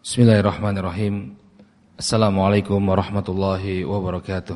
Bismillahirrahmanirrahim. Assalamualaikum warahmatullahi wabarakatuh.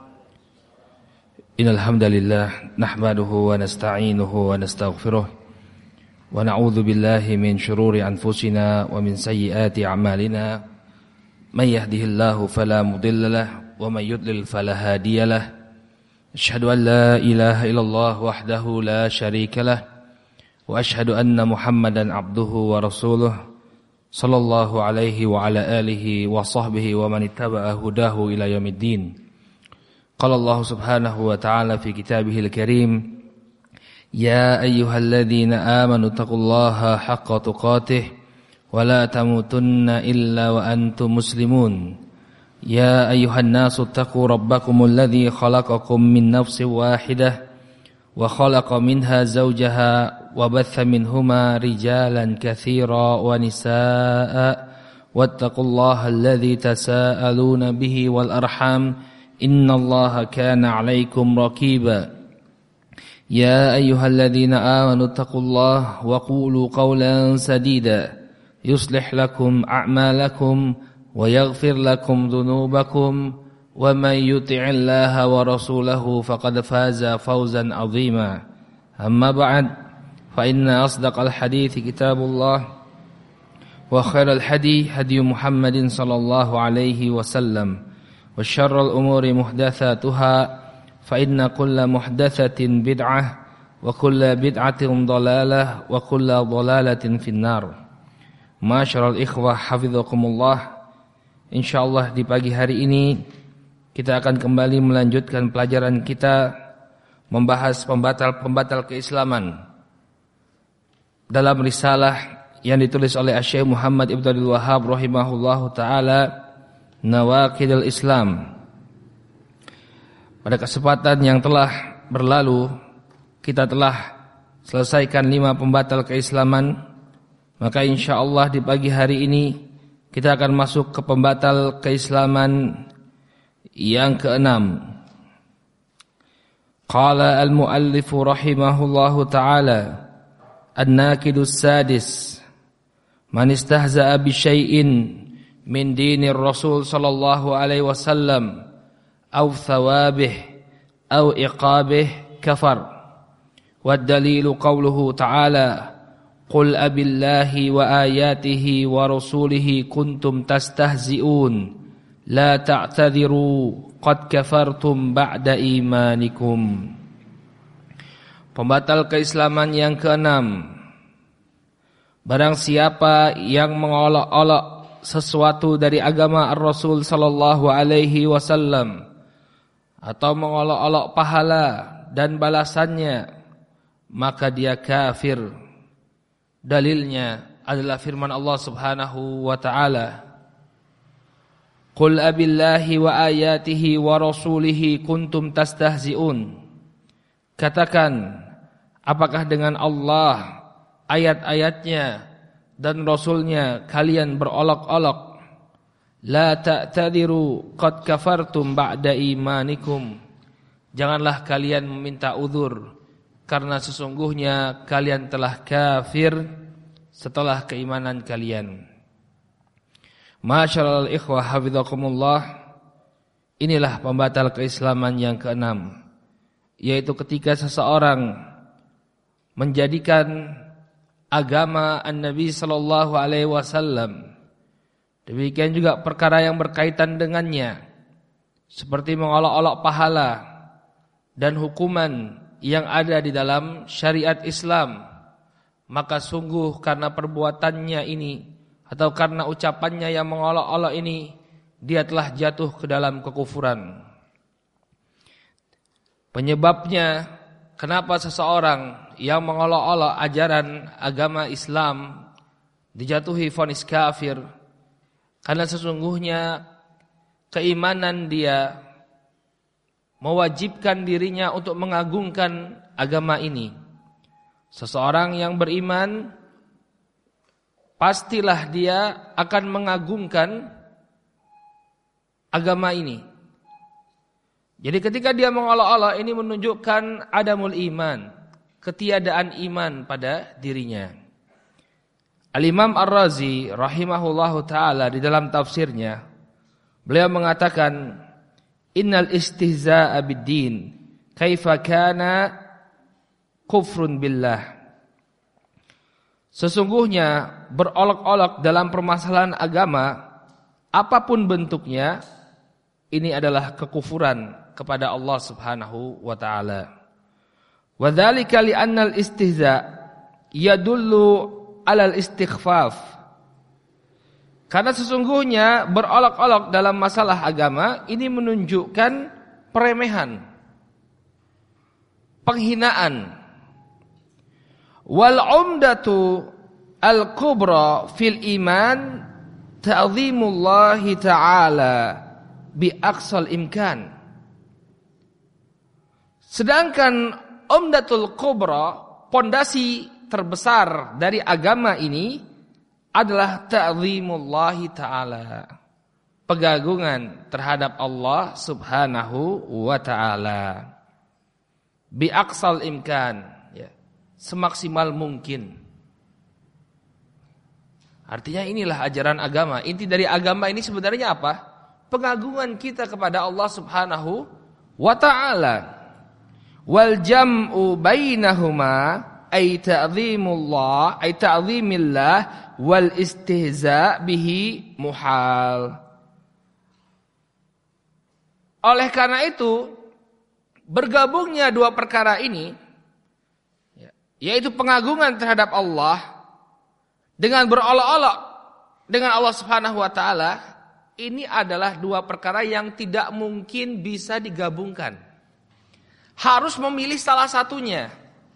Innal hamdalillah nahmaduhu wa nasta'inuhu wa nastaghfiruh wa na'udzu billahi min shururi anfusina wa min sayyiati a'malina. May yahdihillahu fala mudilla lahu wa may yudlil fala hadiya lahu. Asyhadu an la ilaha illallah wahdahu la syarika lahu wa asyhadu anna Muhammadan abduhu wa rasuluh sallallahu alaihi wa ala alihi wa sahbihi wa man ittaba'a hudahu ila yaumiddin. Qala Allah subhanahu wa ta'ala fi kitabihil karim, ya ayyuhalladzina amanu taqullaha haqqa tuqatih wa la tamutunna illa wa antum muslimun. Ya ayyuhan nasu taqu rabbakumul ladzi khalaqakum min nafsin wahidah wa khalaqa minha zawjaha وبث منهما رجالا كثيرا ونساء واتقوا الله الذي تساءلون به والأرحام إن الله كان عليكم رقيبا يا أيها الذين آمنوا اتقوا الله وقولوا قولا سديدا يصلح لكم أعمالكم ويغفر لكم ذنوبكم ومن يطع الله ورسوله فقد فاز فوزا عظيما أما بعد فإن أصدق الحديث كتاب الله وخير الهدي هدي محمد صلى الله عليه وسلم وشر الأمور محدثاتها فإن كل محدثة بدعة وكل بدعة ضلالة وكل ضلالة في النار. Ma'asyiral ikhwah hafizakumullah. Insyaallah di pagi hari ini kita akan kembali melanjutkan pelajaran kita membahas pembatal keislaman dalam risalah yang ditulis oleh Syekh Muhammad Ibn Abdul Wahhab rahimahullahu taala, Nawaqidul Islam. Pada kesempatan yang telah berlalu kita telah selesaikan 5 pembatal keislaman. Maka insyaallah di pagi hari ini kita akan masuk ke pembatal keislaman yang ke-6. Qala al-muallif rahimahullahu taala, الناكد السادس من استهزأ بشيء من دين الرسول صلى الله عليه وسلم أو ثوابه أو إقابه كفر. والدليل قوله تعالى قل أبي الله وآياته ورسوله كنتم تستهزئون لا تعتذروا قد كفرتم بعد إيمانكم. Pembatal keislaman yang ke-6. Barang siapa yang mengolok-olok sesuatu dari agama Ar-Rasul sallallahu alaihi wasallam atau mengolok-olok pahala dan balasannya, maka dia kafir. Dalilnya adalah firman Allah Subhanahu wa taala, Qul abillahi wa ayatihi wa rasulihi kuntum tastahzi'un. Katakan, apakah dengan Allah, ayat-ayatnya dan Rasulnya kalian berolok-olok? La ta'tadiru qad kafartum ba'da imanikum. Janganlah kalian meminta uzur, karena sesungguhnya kalian telah kafir setelah keimanan kalian. Ma'asyiral ikhwah hafizakumullah. Inilah pembatal keislaman yang ke-6, yaitu ketika seseorang menjadikan agama An-Nabi sallallahu alaihi wasallam, demikian juga perkara yang berkaitan dengannya, seperti mengolok-olok pahala dan hukuman yang ada di dalam syariat Islam, maka sungguh karena perbuatannya ini atau karena ucapannya yang mengolok-olok ini, dia telah jatuh ke dalam kekufuran. Penyebabnya kenapa seseorang yang mengolok-olok ajaran agama Islam dijatuhi vonis kafir, karena sesungguhnya keimanan dia mewajibkan dirinya untuk mengagungkan agama ini. Seseorang yang beriman pastilah dia akan mengagungkan agama ini. Jadi ketika dia mengolok-olok, ini menunjukkan adamul iman, ketiadaan iman pada dirinya. Al-Imam Ar-Razi rahimahullahu ta'ala di dalam tafsirnya, beliau mengatakan, innal istihza'a bid-din kaifa kana kufrun billah. Sesungguhnya berolok-olok dalam permasalahan agama, apapun bentuknya, ini adalah kekufuran kepada Allah Subhanahu wa ta'ala. Wa dzalika li anna al-istihza' yadullu 'ala al-istighfaf. Karena sesungguhnya berolok-olok dalam masalah agama ini menunjukkan peremehan, penghinaan. Wal 'umdatu al-kubra fil iman ta'zimullahi ta'ala bi aqsal imkan. Sedangkan umdatul kubra, pondasi terbesar dari agama ini adalah ta'zimullahi ta'ala, pengagungan terhadap Allah Subhanahu wa ta'ala. Bi aqsal imkan, ya, semaksimal mungkin. Artinya inilah ajaran agama. Inti dari agama ini sebenarnya apa? Pengagungan kita kepada Allah Subhanahu wa ta'ala. Wal jam'u bainahuma ay ta'zimullah ay ta'zimillah wal istihza' bihi muhal. Oleh karena itu, bergabungnya dua perkara ini, yaitu pengagungan terhadap Allah dengan berolok-olok dengan Allah Subhanahu wa ta'ala, ini adalah dua perkara yang tidak mungkin bisa digabungkan. Harus memilih salah satunya.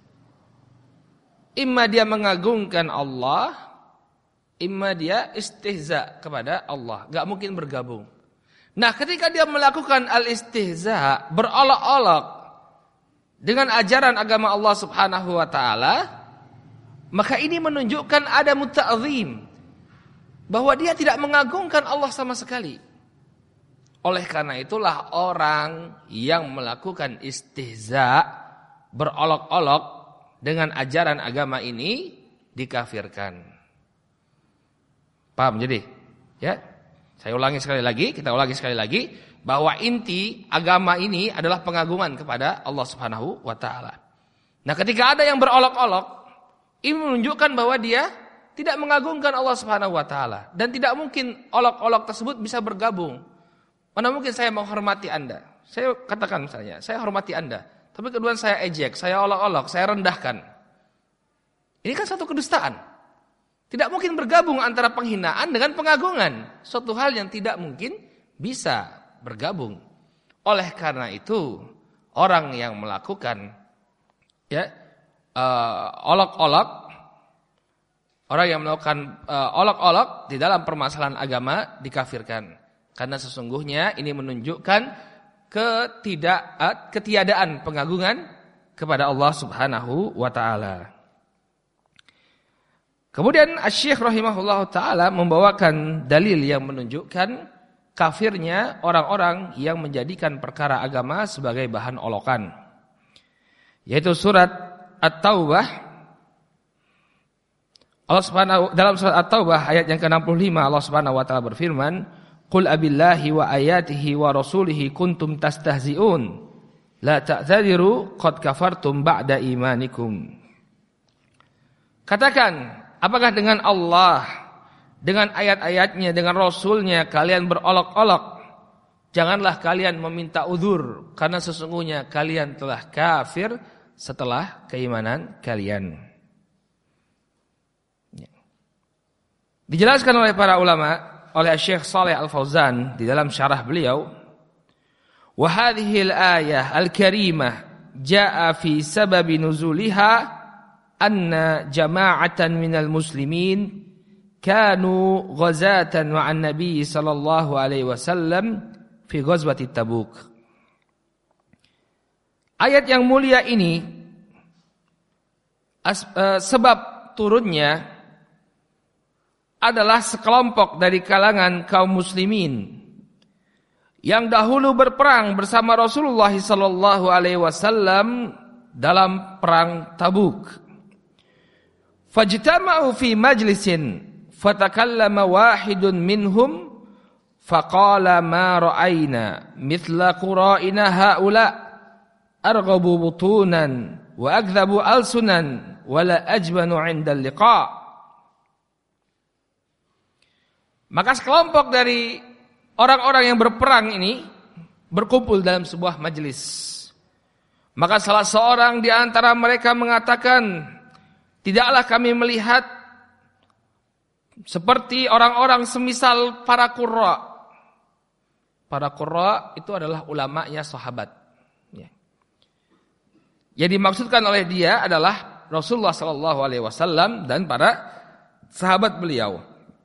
Imma dia mengagungkan Allah, imma dia istihza kepada Allah. Gak mungkin bergabung. Nah, ketika dia melakukan al-istihza, berolok-olok dengan ajaran agama Allah Subhanahu wa ta'ala, maka ini menunjukkan ada muta'zim, bahwa dia tidak mengagungkan Allah sama sekali. Oleh karena itulah orang yang melakukan istihza, berolok-olok dengan ajaran agama ini dikafirkan. Paham jadi? Ya. Saya ulangi sekali lagi, kita ulangi sekali lagi, bahwa inti agama ini adalah pengagungan kepada Allah Subhanahu wa ta'ala. Nah, ketika ada yang berolok-olok, ini menunjukkan bahwa dia tidak mengagungkan Allah Subhanahu wa ta'ala, dan tidak mungkin olok-olok tersebut bisa bergabung. Mana mungkin saya menghormati Anda? Saya katakan misalnya, saya hormati Anda, tapi kemudian saya ejek, saya olok-olok, saya rendahkan. Ini kan satu kedustaan. Tidak mungkin bergabung antara penghinaan dengan pengagungan. Suatu hal yang tidak mungkin bisa bergabung. Oleh karena itu, orang yang melakukan olok-olok, orang yang melakukan olok-olok di dalam permasalahan agama dikafirkan. Karena sesungguhnya ini menunjukkan ketiadaan pengagungan kepada Allah Subhanahu wa ta'ala. Kemudian Asy-Syaikh rahimahullahu ta'ala membawakan dalil yang menunjukkan kafirnya orang-orang yang menjadikan perkara agama sebagai bahan olokan. Yaitu surat At-Taubah. Dalam surat At-Taubah ayat yang ke-65 Allah Subhanahu wa ta'ala berfirman, "Qul abillahi wa ayatihi wa rasulihi kuntum tastahzi'un la ta'tadiru qad kafartum ba'da imanikum." Katakan, apakah dengan Allah, dengan ayat-ayatnya, dengan Rasulnya kalian berolok-olok? Janganlah kalian meminta uzur, karena sesungguhnya kalian telah kafir setelah keimanan kalian. Dijelaskan oleh para ulama, oleh Syekh Shalih Al-Fauzan di dalam syarah beliau, wa hadhihi al-ayah al-karimah jaa fi sababi nuzuliha anna jama'atan minal muslimin kanu ghazatan ma'an nabi sallallahu alaihi wasallam fi ghazwati Tabuk. Ayat yang mulia ini sebab turunnya adalah sekelompok dari kalangan kaum muslimin yang dahulu berperang bersama Rasulullah sallallahu alaihi wasallam dalam perang Tabuk. Fajtama'u fi majlisin fatakallama wahidun minhum faqala ma ra'ayna mithla qura'ina haula arghabu butunan wa akdhabu alsunan wa la ajbanu 'inda al-liqa'. Maka sekelompok dari orang-orang yang berperang ini berkumpul dalam sebuah majelis. Maka salah seorang di antara mereka mengatakan, tidaklah kami melihat seperti orang-orang semisal para qurra. Para qurra itu adalah ulamanya sahabat. Yang dimaksudkan oleh dia adalah Rasulullah SAW dan para sahabat beliau.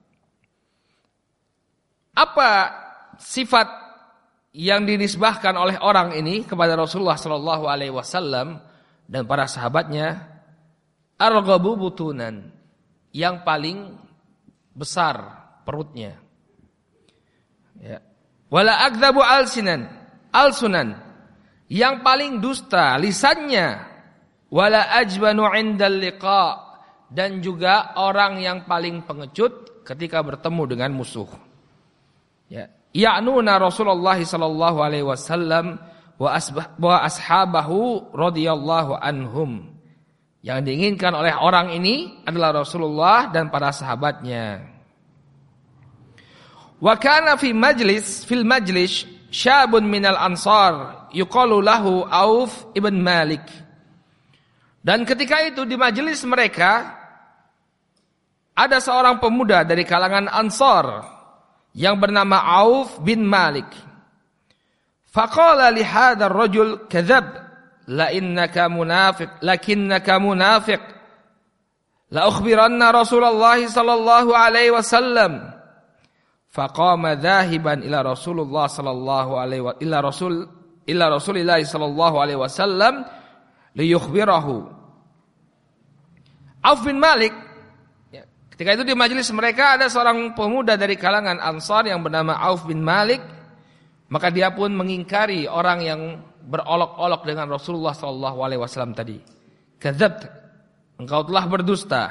Apa sifat yang dinisbahkan oleh orang ini kepada Rasulullah SAW dan para sahabatnya? Arghabu butunan, yang paling besar perutnya. Ya. Wala akdzabu alsunan, yang paling dusta lisannya. Wala ajbanu 'indal liqa, dan juga orang yang paling pengecut ketika bertemu dengan musuh. Ya, ya'nuna Rasulullah sallallahu alaihi wasallam wa ashabahu radhiyallahu anhum. Yang diinginkan oleh orang ini adalah Rasulullah dan para sahabatnya. Wa kana fil majlis syabun minal ansar yuqalu lahu Auf ibn Malik. Dan ketika itu di majelis mereka ada seorang pemuda dari kalangan Ansar yang bernama Auf bin Malik. Faqala li hadzal rajul kadzab la innaka munafiq la ukhbiranna Rasulullah sallallahu alaihi wasallam. Faqama dhahiban ila Rasulullah sallallahu alaihi wa ila Rasulillah sallallahu alaihi wasallam liyukhbirahu. Auf bin Malik, ketika itu di majelis mereka ada seorang pemuda dari kalangan Ansar yang bernama Auf bin Malik. Maka dia pun mengingkari orang yang berolok-olok dengan Rasulullah SAW tadi. Kadzabta, engkau telah berdusta.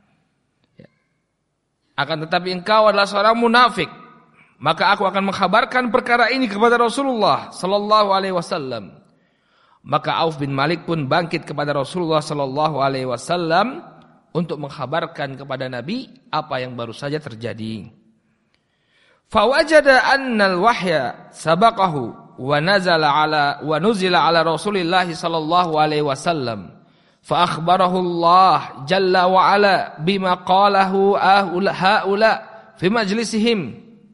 Akan tetapi engkau adalah seorang munafik. Maka aku akan mengkhabarkan perkara ini kepada Rasulullah SAW. Maka Auf bin Malik pun bangkit kepada Rasulullah SAW untuk mengkhabarkan kepada Nabi apa yang baru saja terjadi. Fawajada annal wahya sabaqahu wa nuzila ala Rasulillah sallallahu alaihi wasallam fa akhbarahu Allah jalla wa ala bima qalahu haula fi majlisihim.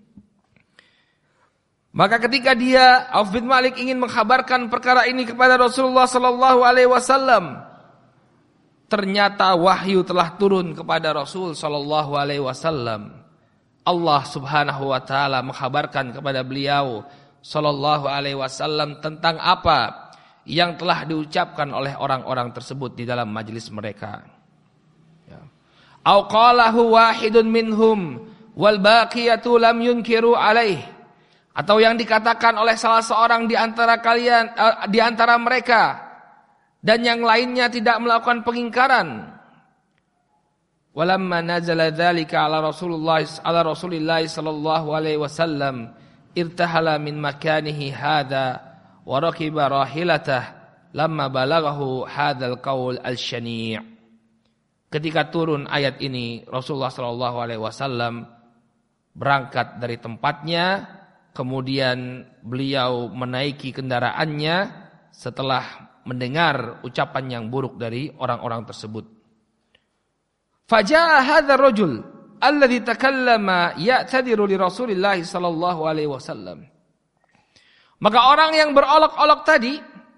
Maka ketika dia Auf bin Malik ingin mengkhabarkan perkara ini kepada Rasulullah sallallahu alaihi wasallam, ternyata wahyu telah turun kepada Rasul sallallahu alaihi wasallam. Allah Subhanahu wa taala mengkhabarkan kepada beliau sallallahu alaihi wasallam tentang apa yang telah diucapkan oleh orang-orang tersebut di dalam majelis mereka. Ya. Au qalahu wahidun minhum wal baqiyatu lam yunkiru alaih. Atau yang dikatakan oleh salah seorang di antara kalian di antara mereka dan yang lainnya tidak melakukan pengingkaran. Walamma nazala dzalika ala Rasulillah sallallahu alaihi wasallam irtahala min makanihi hadza wa rakiba rahilatah lamma balaghahu hadzal qaul al-syani'. Ketika turun ayat ini, Rasulullah sallallahu alaihi wasallam berangkat dari tempatnya, kemudian beliau menaiki kendaraannya setelah mendengar ucapan yang buruk dari orang-orang tersebut. Faja'a hadzal rajul alladhi takallama ya'tadiru li Rasulillah sallallahu alaihi wasallam. Maka orang yang berolok-olok tadi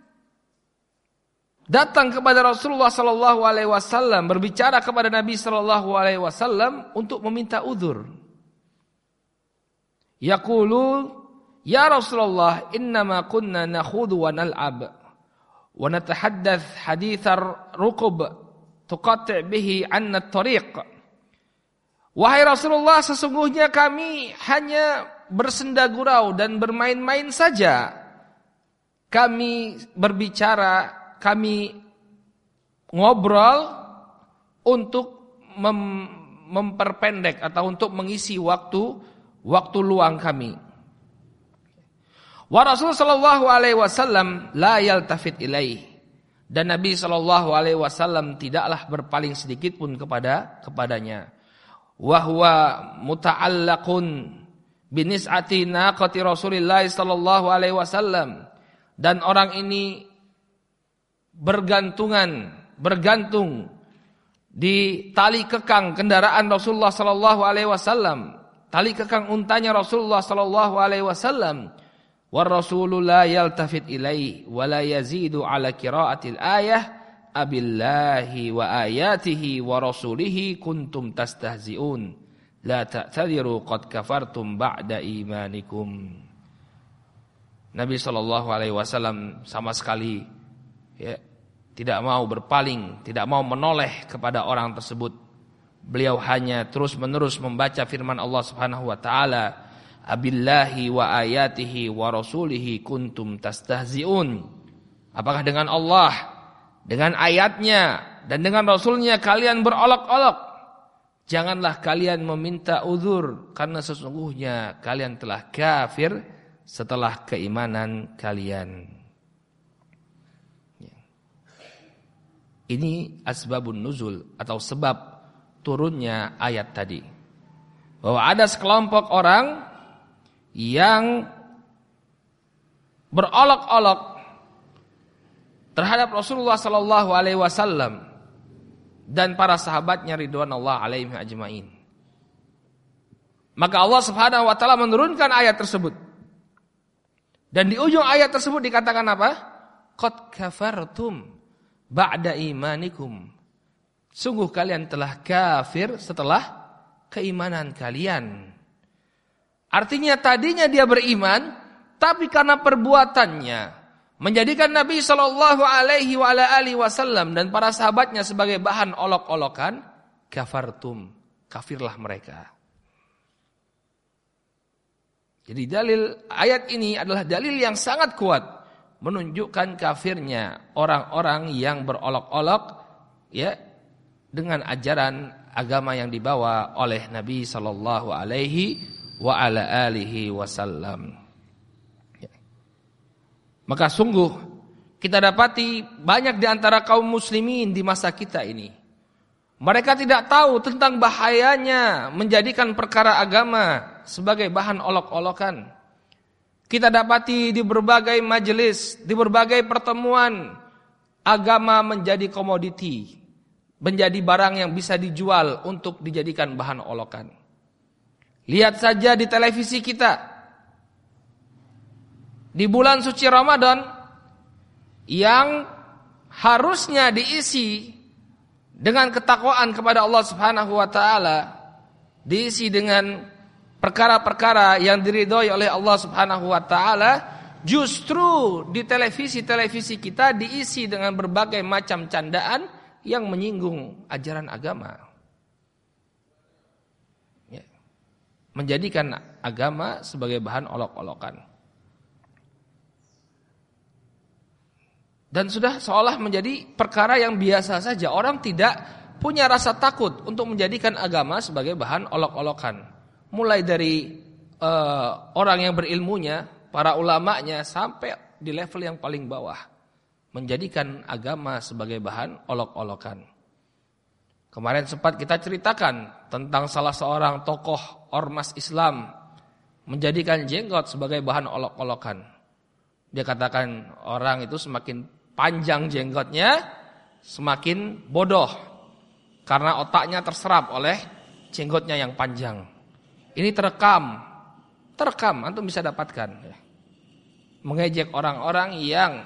datang kepada Rasulullah sallallahu alaihi wasallam, berbicara kepada Nabi sallallahu alaihi wasallam untuk meminta uzur. Yaqulu, ya Rasulullah, innama kunna nakhudhu wa nal'ab wa natahaddath hadithar rukub tuqati' bihi 'anna at-tariq. Wahai Rasulullah, sesungguhnya kami hanya bersenda gurau dan bermain-main saja. Kami berbicara, kami ngobrol untuk memperpendek atau untuk mengisi waktu luang kami. Wa Rasul sallallahu alaihi wasallam la yaltafit ilaih. Dan Nabi sallallahu alaihi wasallam tidaklah berpaling sedikit pun kepadanya. Wa huwa muta'allaqun binis'ati naqati Rasulillah sallallahu alaihi wasallam. Dan orang ini bergantung di tali kekang kendaraan Rasulullah sallallahu alaihi wasallam, tali kekang untanya Rasulullah sallallahu alaihi wasallam. War rasulu la yaltafit ilaihi wa la yazidu ala qiraatil ayah abillahi wa ayatihi wa rasulihi kuntum tastahzi'un la ta'tadiru qad kafartum ba'da imanikum. Nabi sallallahu alaihi wasallam sama sekali tidak mau berpaling, tidak mau menoleh kepada orang tersebut. Beliau hanya terus-menerus membaca firman Allah Subhanahu wa taala, abillahi wa ayatihi wa rasulihi kuntum tastahzi'un. Apakah dengan Allah, dengan ayatnya dan dengan rasulnya kalian berolok-olok? Janganlah kalian meminta uzur, karena sesungguhnya kalian telah kafir setelah keimanan kalian. Ini asbabun nuzul atau sebab turunnya ayat tadi. Bahwa ada sekelompok orang yang berolok-olok terhadap Rasulullah sallallahu alaihi wasallam dan para sahabatnya ridwanullah alaihim ajmain. Maka Allah Subhanahu wa taala menurunkan ayat tersebut. Dan di ujung ayat tersebut dikatakan apa? Qad kafartum ba'da imanikum. Sungguh kalian telah kafir setelah keimanan kalian. Artinya tadinya dia beriman, tapi karena perbuatannya menjadikan Nabi sallallahu alaihi wasallam dan para sahabatnya sebagai bahan olok-olokan, kafartum, kafirlah mereka. Jadi dalil ayat ini adalah dalil yang sangat kuat menunjukkan kafirnya orang-orang yang berolok-olok dengan ajaran agama yang dibawa oleh Nabi sallallahu alaihi wasallam. Maka sungguh kita dapati banyak di antara kaum muslimin di masa kita ini, mereka tidak tahu tentang bahayanya menjadikan perkara agama sebagai bahan olok-olokan. Kita dapati di berbagai majelis, di berbagai pertemuan, agama menjadi komoditi, menjadi barang yang bisa dijual untuk dijadikan bahan olokan. Lihat saja di televisi kita. Di bulan suci Ramadan yang harusnya diisi dengan ketakwaan kepada Allah Subhanahu wa taala, diisi dengan perkara-perkara yang diridhoi oleh Allah Subhanahu wa taala, justru di televisi-televisi kita diisi dengan berbagai macam candaan yang menyinggung ajaran agama. Menjadikan agama sebagai bahan olok-olokan. Dan sudah seolah menjadi perkara yang biasa saja. Orang tidak punya rasa takut untuk menjadikan agama sebagai bahan olok-olokan. Mulai dari orang yang berilmunya, para ulamanya, sampai di level yang paling bawah. Menjadikan agama sebagai bahan olok-olokan. Kemarin sempat kita ceritakan tentang salah seorang tokoh ormas Islam menjadikan jenggot sebagai bahan olok-olokan. Dia katakan orang itu semakin panjang jenggotnya, semakin bodoh. Karena otaknya terserap oleh jenggotnya yang panjang. Ini terekam, antum bisa dapatkan. Mengejek orang-orang yang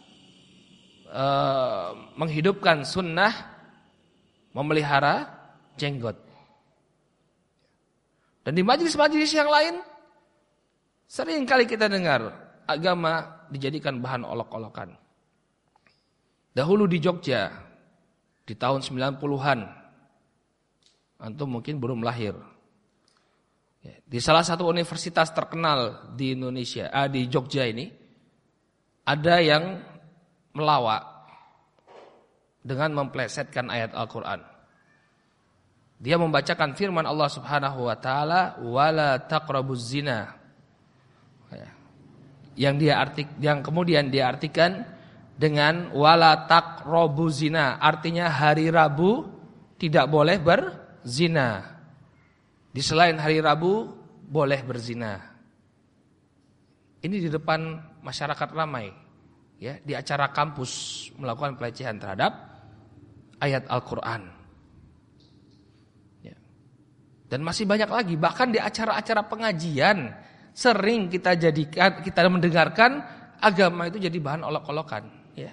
menghidupkan sunnah, memelihara jenggot. Dan di majelis-majelis yang lain, sering kali kita dengar agama dijadikan bahan olok-olokan. Dahulu di Jogja, di tahun 90-an, antum mungkin belum lahir. Di salah satu universitas terkenal di Indonesia, di Jogja ini, ada yang melawak dengan memplesetkan ayat Al-Quran. Dia membacakan firman Allah Subhanahu wa taala, wala taqrabuz zina. Yang kemudian dia artikan dengan wala taqrabuz zina, artinya hari Rabu tidak boleh berzina. Di selain hari Rabu boleh berzina. Ini di depan masyarakat ramai, ya, di acara kampus melakukan pelecehan terhadap ayat Al-Qur'an. Ya. Dan masih banyak lagi, bahkan di acara-acara pengajian sering kita mendengarkan agama itu jadi bahan olok-olokan, ya.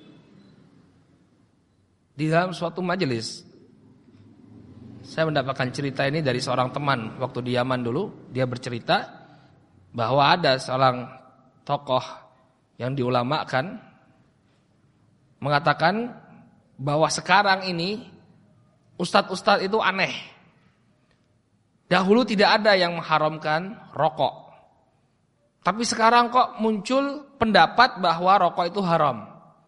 Di dalam suatu majelis saya mendapatkan cerita ini dari seorang teman waktu di Yaman dulu. Dia bercerita bahwa ada seorang tokoh yang diulamakan mengatakan bahwa sekarang ini ustadz-ustadz itu aneh. Dahulu tidak ada yang mengharamkan rokok. Tapi sekarang kok muncul pendapat bahwa rokok itu haram.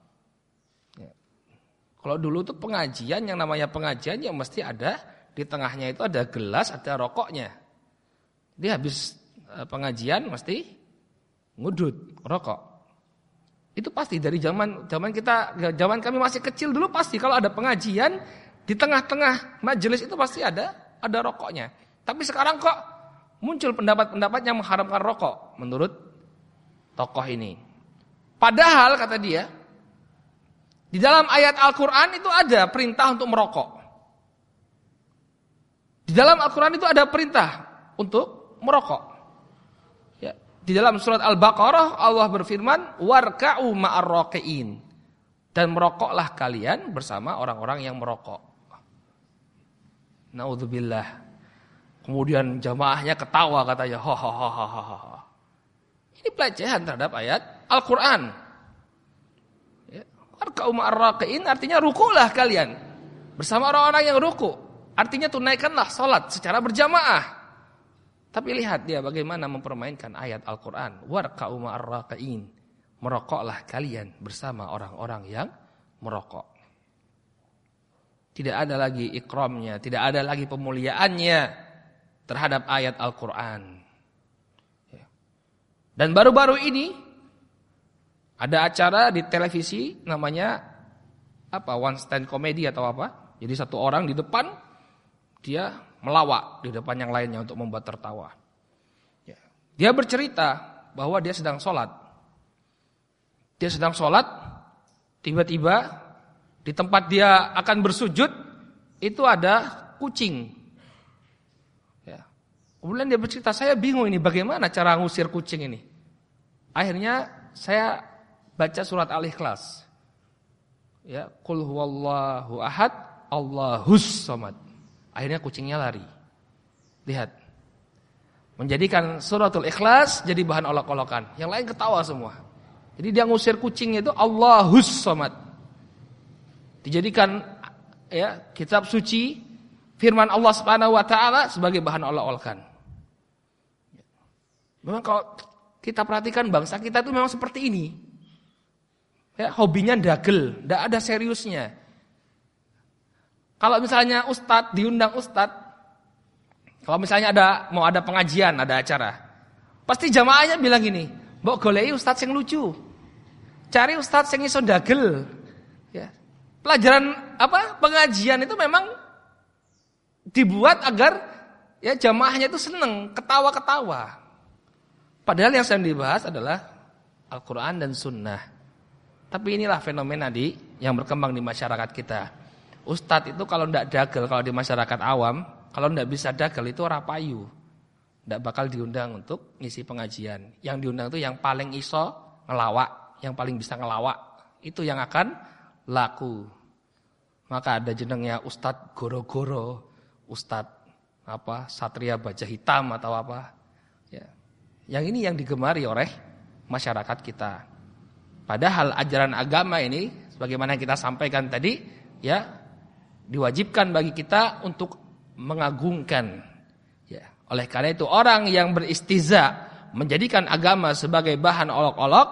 Kalau dulu tuh pengajian, yang namanya pengajian yang mesti ada di tengahnya itu ada gelas, ada rokoknya. Dia habis pengajian mesti ngudut rokok. Itu pasti dari zaman kami masih kecil dulu, pasti kalau ada pengajian di tengah-tengah majelis itu pasti ada rokoknya. Tapi sekarang kok muncul pendapat-pendapat yang mengharamkan rokok menurut tokoh ini. Padahal kata dia, di dalam ayat Al-Qur'an itu ada perintah untuk merokok. Di dalam Al-Quran itu ada perintah untuk merokok. Ya. Di dalam surat Al-Baqarah Allah berfirman, warka'u ma'ar raqiin. Dan merokoklah kalian bersama orang-orang yang merokok. Naudzubillah. Kemudian jamaahnya ketawa katanya, ha. Ini pelecehan terhadap ayat Al-Quran. Ya. Warka'u ma'ar raqiin artinya rukulah kalian bersama orang-orang yang ruku. Artinya tunaikanlah salat secara berjamaah. Tapi lihat dia bagaimana mempermainkan ayat Al-Quran. Warka'u ma'ar raqiin. Merokoklah kalian bersama orang-orang yang merokok. Tidak ada lagi ikramnya, tidak ada lagi pemuliaannya terhadap ayat Al-Quran. Dan baru-baru ini ada acara di televisi namanya one stand comedy atau apa. Jadi satu orang di depan, dia melawak di depan yang lainnya untuk membuat tertawa. Dia bercerita bahwa dia sedang sholat. Dia sedang sholat, tiba-tiba di tempat dia akan bersujud, itu ada kucing. Kemudian dia bercerita, saya bingung ini bagaimana cara ngusir kucing ini. Akhirnya saya baca surat Al-Ikhlas. Qul huwallahu ahad, Allahus samad. Akhirnya kucingnya lari. Lihat. Menjadikan suratul Ikhlas jadi bahan olok-olokan. Yang lain ketawa semua. Jadi dia ngusir kucingnya itu Allahus samad. Dijadikan kitab suci firman Allah Subhanahu wa taala sebagai bahan olok-olokan. Memang kalau kita perhatikan bangsa kita itu memang seperti ini. Hobinya dagel, enggak ada seriusnya. Kalau misalnya diundang ustadz, kalau misalnya mau ada pengajian, ada acara, pasti jamaahnya bilang gini, mbok goleki ustadz yang lucu, cari ustadz yang iso dagel. Pelajaran pengajian itu memang dibuat agar jamaahnya itu seneng, ketawa-ketawa. Padahal yang sedang dibahas adalah Al-Quran dan Sunnah. Tapi inilah fenomena yang berkembang di masyarakat kita. Ustadz itu kalau tidak dagel, kalau di masyarakat awam, kalau tidak bisa dagel itu ora payu. Tidak bakal diundang untuk ngisi pengajian. Yang diundang itu yang paling iso ngelawak, yang paling bisa ngelawak. Itu yang akan laku. Maka ada jenengnya Ustadz Goro-Goro, Ustadz Satria Baja Hitam atau apa. Yang ini yang digemari oleh masyarakat kita. Padahal ajaran agama ini, sebagaimana kita sampaikan tadi, diwajibkan bagi kita untuk mengagungkan. Oleh karena itu orang yang beristiza menjadikan agama sebagai bahan olok-olok,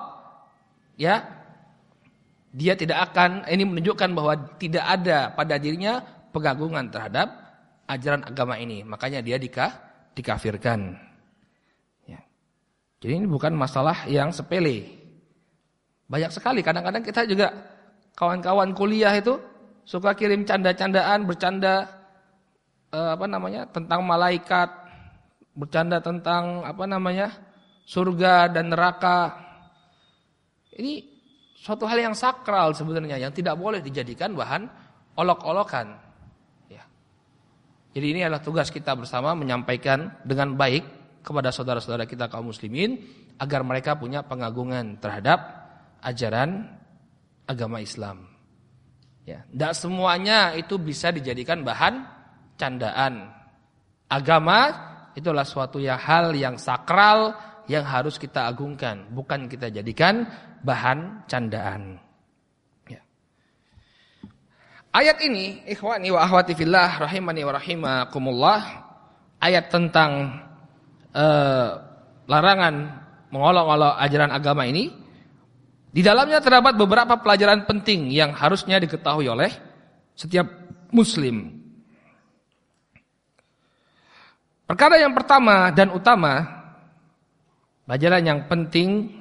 dia tidak akan, ini menunjukkan bahwa tidak ada pada dirinya pengagungan terhadap ajaran agama ini, makanya dia dikafirkan. Ya. Jadi ini bukan masalah yang sepele. Banyak sekali, kadang-kadang kita juga kawan-kawan kuliah itu suka kirim canda-candaan, bercanda tentang malaikat, bercanda tentang surga dan neraka. Ini suatu hal yang sakral sebenarnya, yang tidak boleh dijadikan bahan olok-olokan. Ya. Jadi ini adalah tugas kita bersama menyampaikan dengan baik kepada saudara-saudara kita kaum muslimin agar mereka punya pengagungan terhadap ajaran agama Islam. Ya, tidak semuanya itu bisa dijadikan bahan candaan. Agama itulah suatu hal yang sakral yang harus kita agungkan, bukan kita jadikan bahan candaan. Ya. Ayat ini, ikhwani wa akhwati fillah rahimani wa rahimakumullah, ayat tentang larangan mengolok-olok ajaran agama ini, di dalamnya terdapat beberapa pelajaran penting yang harusnya diketahui oleh setiap muslim. Perkara yang pertama dan utama, pelajaran yang penting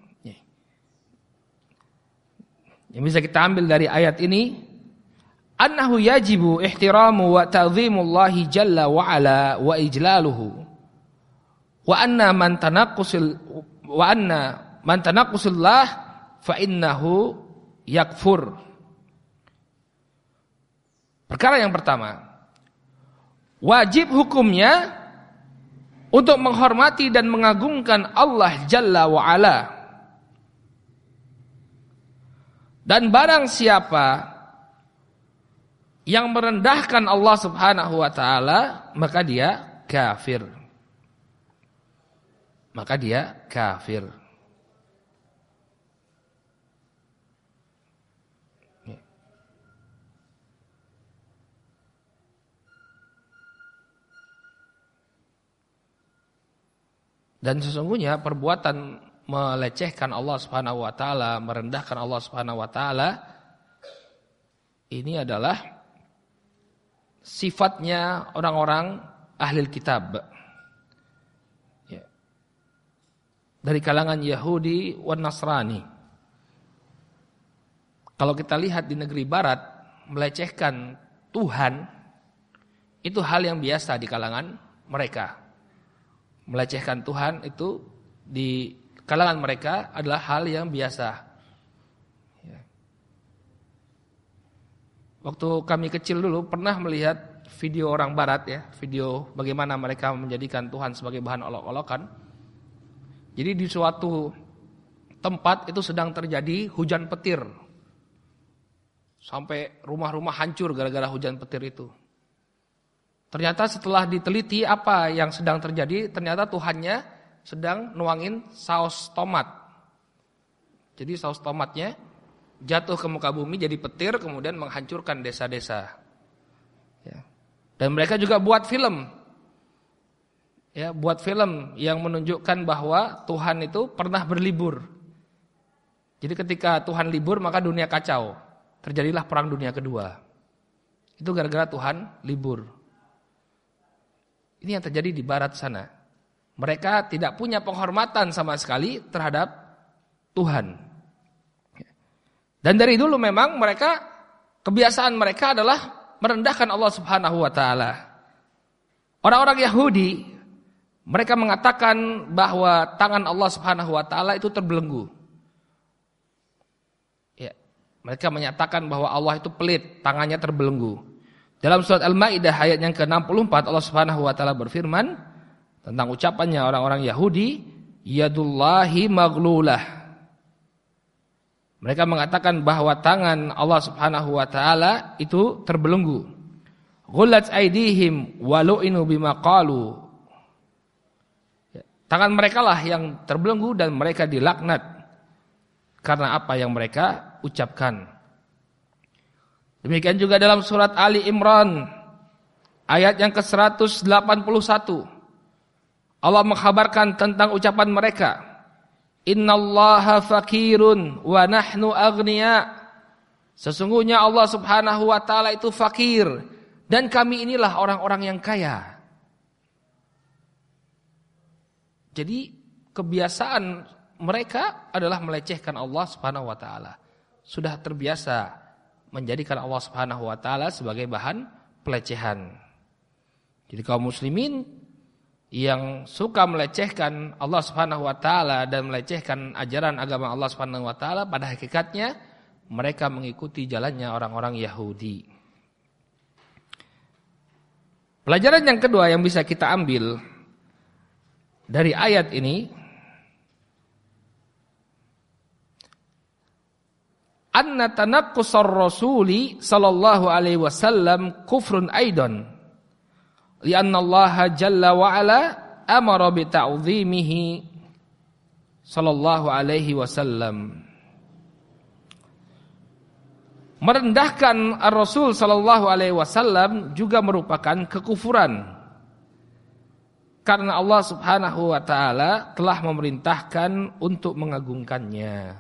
yang bisa kita ambil dari ayat ini, annahu yajibu ihtiramu wa ta'zimullahi jalla wa ala wa ijlaluhu wa anna man tanaqqusillah fa innahu yakfur. Perkara yang pertama, wajib hukumnya untuk menghormati dan mengagungkan Allah Jalla wa Ala. Dan barang siapa yang merendahkan Allah Subhanahu wa taala, maka dia kafir. Maka dia kafir. Dan sesungguhnya perbuatan melecehkan Allah Subhanahu wa taala, merendahkan Allah Subhanahu wa taala, ini adalah sifatnya orang-orang ahli kitab. Ya. Dari kalangan Yahudi dan Nasrani. Kalau kita lihat di negeri barat, melecehkan Tuhan itu hal yang biasa di kalangan mereka. Melecehkan Tuhan itu di kalangan mereka adalah hal yang biasa. Ya. Waktu kami kecil dulu pernah melihat video orang barat, ya, video bagaimana mereka menjadikan Tuhan sebagai bahan olok-olokan. Jadi di suatu tempat itu sedang terjadi hujan petir. Sampai rumah-rumah hancur gara-gara hujan petir itu. Ternyata setelah diteliti apa yang sedang terjadi, ternyata Tuhannya sedang nuangin saus tomat. Jadi saus tomatnya jatuh ke muka bumi jadi petir, kemudian menghancurkan desa-desa. Ya. Dan mereka juga buat film. Ya, buat film yang menunjukkan bahwa Tuhan itu pernah berlibur. Jadi ketika Tuhan libur maka dunia kacau. Terjadilah perang dunia kedua. Itu gara-gara Tuhan libur. Ini yang terjadi di barat sana. Mereka tidak punya penghormatan sama sekali terhadap Tuhan. Dan dari dulu memang mereka, kebiasaan mereka adalah merendahkan Allah Subhanahu wa taala. Orang-orang Yahudi, mereka mengatakan bahwa tangan Allah Subhanahu wa taala itu terbelenggu. Ya, mereka menyatakan bahwa Allah itu pelit, tangannya terbelenggu. Dalam surat Al-Maidah ayat yang ke-64 Allah Subhanahu wa taala berfirman tentang ucapannya orang-orang Yahudi, yadullahi maghlulah. Mereka mengatakan bahwa tangan Allah Subhanahu wa taala itu terbelenggu. Ghullat aydihim wa lu'inu bima qalu. Tangan mereka lah yang terbelenggu dan mereka dilaknat karena apa yang mereka ucapkan. Demikian juga dalam surat Ali Imran ayat yang ke-181 Allah mengkhabarkan tentang ucapan mereka, innallaha fakirun wa nahnu aghnia. Sesungguhnya Allah Subhanahu wa taala itu fakir Dan kami inilah orang-orang yang kaya. Jadi kebiasaan mereka adalah melecehkan Allah Subhanahu wa taala. Sudah terbiasa menjadikan Allah Subhanahu wa taala sebagai bahan pelecehan. Jadi kaum muslimin yang suka melecehkan Allah Subhanahu wa taala dan melecehkan ajaran agama Allah Subhanahu wa taala, pada hakikatnya mereka mengikuti jalannya orang-orang Yahudi. Pelajaran yang kedua yang bisa kita ambil dari ayat ini, anna tanaqqusar rasuli sallallahu alaihi wasallam kufrun aidan, lianna Allah jalla wa ala amara bi ta'zimihi sallallahu alaihi wasallam. Merendahkan Rasul sallallahu alaihi wasallam juga merupakan kekufuran, karena Allah Subhanahu wa taala telah memerintahkan untuk mengagungkannya.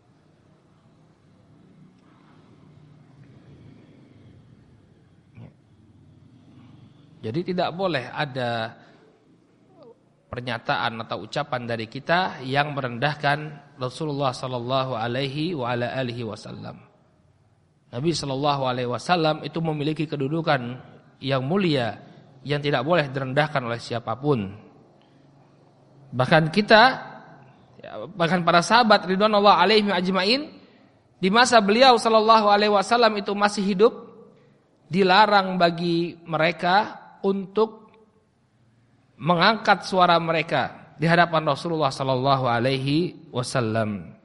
Jadi tidak boleh ada pernyataan atau ucapan dari kita yang merendahkan Rasulullah sallallahu alaihi wa ala alihi wasallam. Nabi sallallahu alaihi wasallam itu memiliki kedudukan yang mulia yang tidak boleh direndahkan oleh siapapun. Bahkan kita, bahkan para sahabat ridwanullah alaihim ajmain, di masa beliau sallallahu alaihi wasallam itu masih hidup, dilarang bagi mereka untuk mengangkat suara mereka di hadapan Rasulullah sallallahu alaihi wasallam.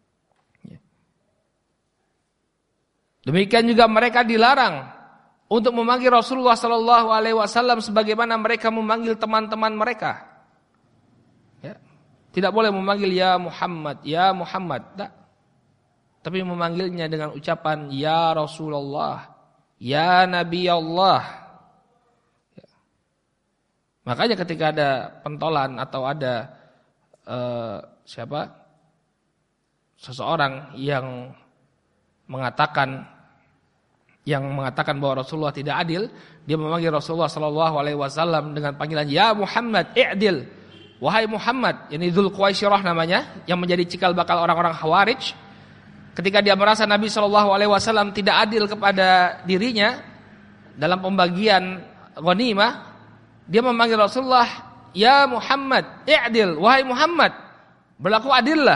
Demikian juga mereka dilarang untuk memanggil Rasulullah sallallahu alaihi wasallam sebagaimana mereka memanggil teman-teman mereka. Ya. Tidak boleh memanggil ya Muhammad, ya Muhammad, tak. Tapi memanggilnya dengan ucapan ya Rasulullah, ya Nabi Allah. Ya. Makanya ketika ada pentolan atau ada seseorang yang mengatakan bahwa Rasulullah tidak adil, dia memanggil Rasulullah sallallahu alaihi wasallam dengan panggilan ya Muhammad i'dil, wahai Muhammad, ini Dzulquwaisyrah namanya, yang menjadi cikal bakal orang-orang Khawarij. Ketika dia merasa Nabi sallallahu alaihi wasallam tidak adil kepada dirinya dalam pembagian ghanimah, dia memanggil Rasulullah ya Muhammad i'dil, wahai Muhammad, berlaku adillah.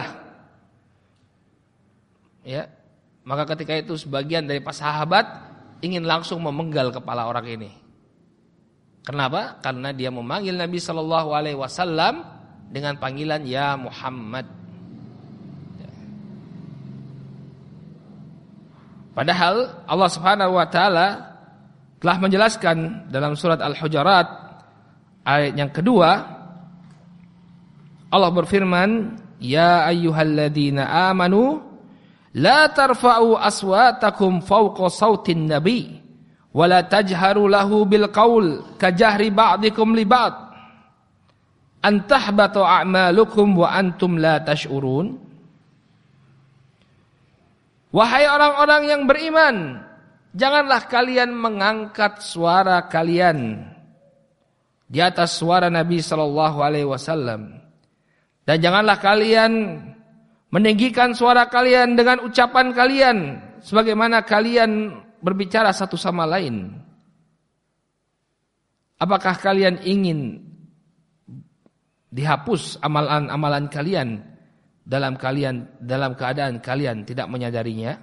Ya. Maka ketika itu sebagian dari para sahabat ingin langsung memenggal kepala orang ini. Kenapa? Karena dia memanggil Nabi sallallahu alaihi wasallam dengan panggilan ya Muhammad. Padahal Allah Subhanahu wa taala telah menjelaskan dalam surat Al-Hujurat ayat yang kedua, Allah berfirman, ya ayyuhalladzina amanu la tarfa'u aswatakum fawqa sautin nabi wa la tajharu lahu bil qaul kajahri ba'dikum li ba'd an tahbata a'malukum wa antum la tash'urun. Wahai orang-orang yang beriman, janganlah kalian mengangkat suara kalian di atas suara Nabi sallallahu alaihi wasallam, dan janganlah kalian meninggikan suara kalian dengan ucapan kalian sebagaimana kalian berbicara satu sama lain. Apakah kalian ingin dihapus amalan-amalan kalian dalam keadaan kalian tidak menyadarinya?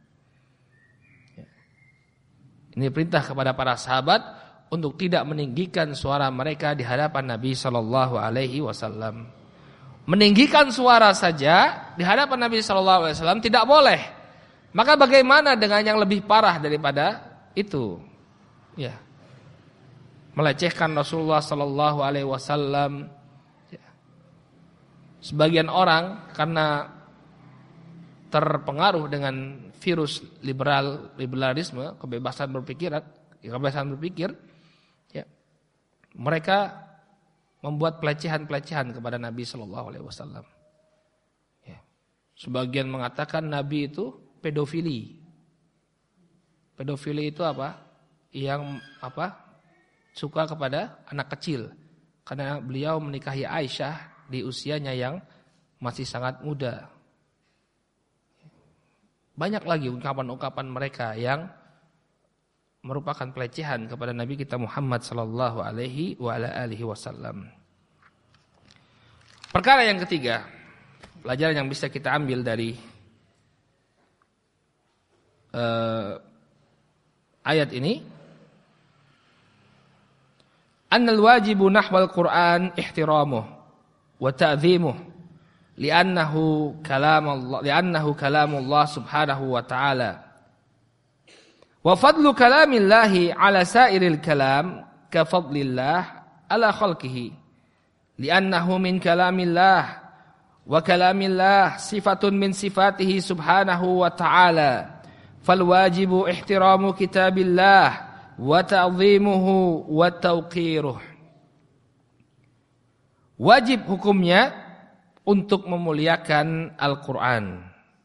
Ini perintah kepada para sahabat untuk tidak meninggikan suara mereka di hadapan Nabi sallallahu alaihi wasallam. Meninggikan suara saja di hadapan Nabi sallallahu alaihi wasallam tidak boleh. Maka bagaimana dengan yang lebih parah daripada itu? Ya. Melecehkan Rasulullah sallallahu alaihi wasallam. Ya. Sebagian orang karena terpengaruh dengan virus liberalisme, kebebasan berpikir, ya. Mereka membuat pelecehan-pelecehan kepada Nabi sallallahu alaihi wasallam. Ya. Sebagian mengatakan Nabi itu pedofili. Pedofili itu apa? yang suka kepada anak kecil, karena beliau menikahi Aisyah di usianya yang masih sangat muda. Banyak lagi ungkapan-ungkapan mereka yang merupakan pelecehan kepada Nabi kita Muhammad sallallahu alaihi wasallam. Perkara yang ketiga, pelajaran yang bisa kita ambil dari ayat ini, annal wajibu nahwal Qur'an ihtiramuh wa ta'dhimuh li'annahu kalamullah subhanahu wa ta'ala wa fadlu kalamillahi ala sairil kalam ka fadlillah ala khalqihi li'annahu min kalamillah wa kalamillah sifatun min sifatihi subhanahu wa ta'ala fal wajibu ihtiramu kitabillah wa ta'dhimuhu wa tawqiruh. Wajib hukumnya untuk memuliakan Al-Quran.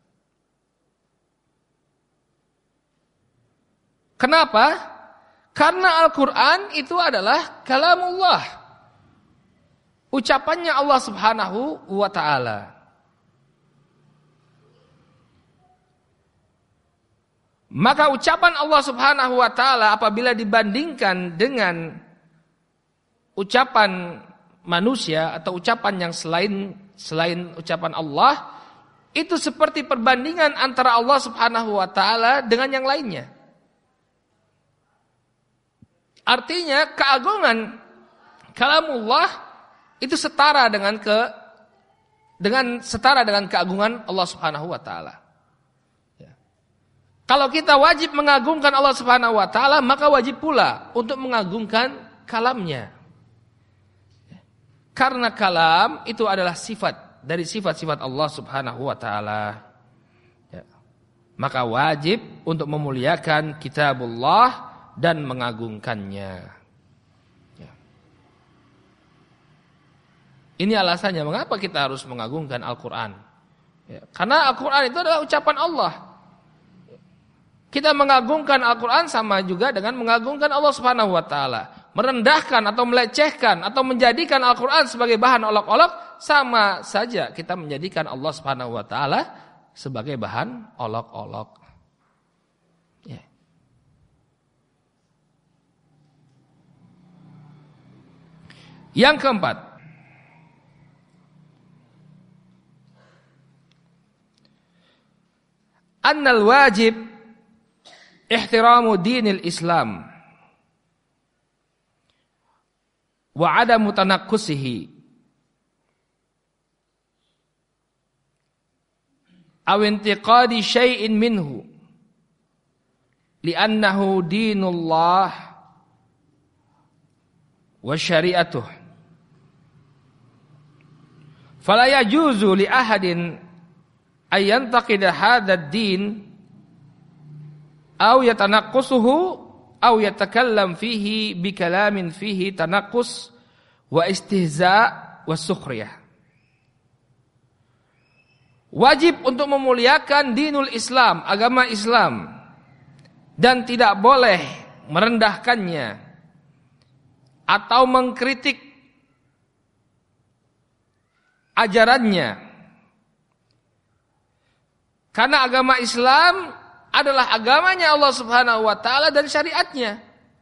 Kenapa? Karena Al-Quran itu adalah kalamullah, ucapannya Allah subhanahu wa ta'ala. Maka ucapan Allah subhanahu wa ta'ala apabila dibandingkan dengan ucapan manusia atau ucapan yang selain ucapan Allah, itu seperti perbandingan antara Allah subhanahu wa ta'ala dengan yang lainnya. Artinya keagungan kalamullah itu setara dengan keagungan Allah subhanahu wa ta'ala. Kalau kita wajib mengagungkan Allah subhanahu wa ta'ala, maka wajib pula untuk mengagungkan kalamnya. Karena kalam itu adalah sifat dari sifat-sifat Allah subhanahu wa ta'ala. Maka wajib untuk memuliakan kitabullah dan mengagungkannya. Ini alasannya mengapa kita harus mengagungkan Al-Quran. Karena Al-Quran itu adalah ucapan Allah. Kita mengagungkan Al-Quran sama juga dengan mengagungkan Allah subhanahu wa ta'ala. Merendahkan atau melecehkan atau menjadikan Al-Quran sebagai bahan olok-olok, sama saja kita menjadikan Allah subhanahu wa ta'ala sebagai bahan olok-olok. Yang keempat, annal wajib ihtiramu dinil Islam wa adamu tanakkusihi aw intiqadi syai'in minhu li'annahu dinullah wa syari'atuh fala yajuzu li ahadin ay yantaqida hadha ad-din aw yatanaqqusuhu aw yatakallam fihi bikalamin fihi tanaqqus wa istihza' wa sukhriyah. Wajib untuk memuliakan dinul Islam, agama Islam, dan tidak boleh merendahkannya atau mengkritik ajarannya. Karena agama Islam adalah agamanya Allah subhanahu wa ta'ala dan syariatnya.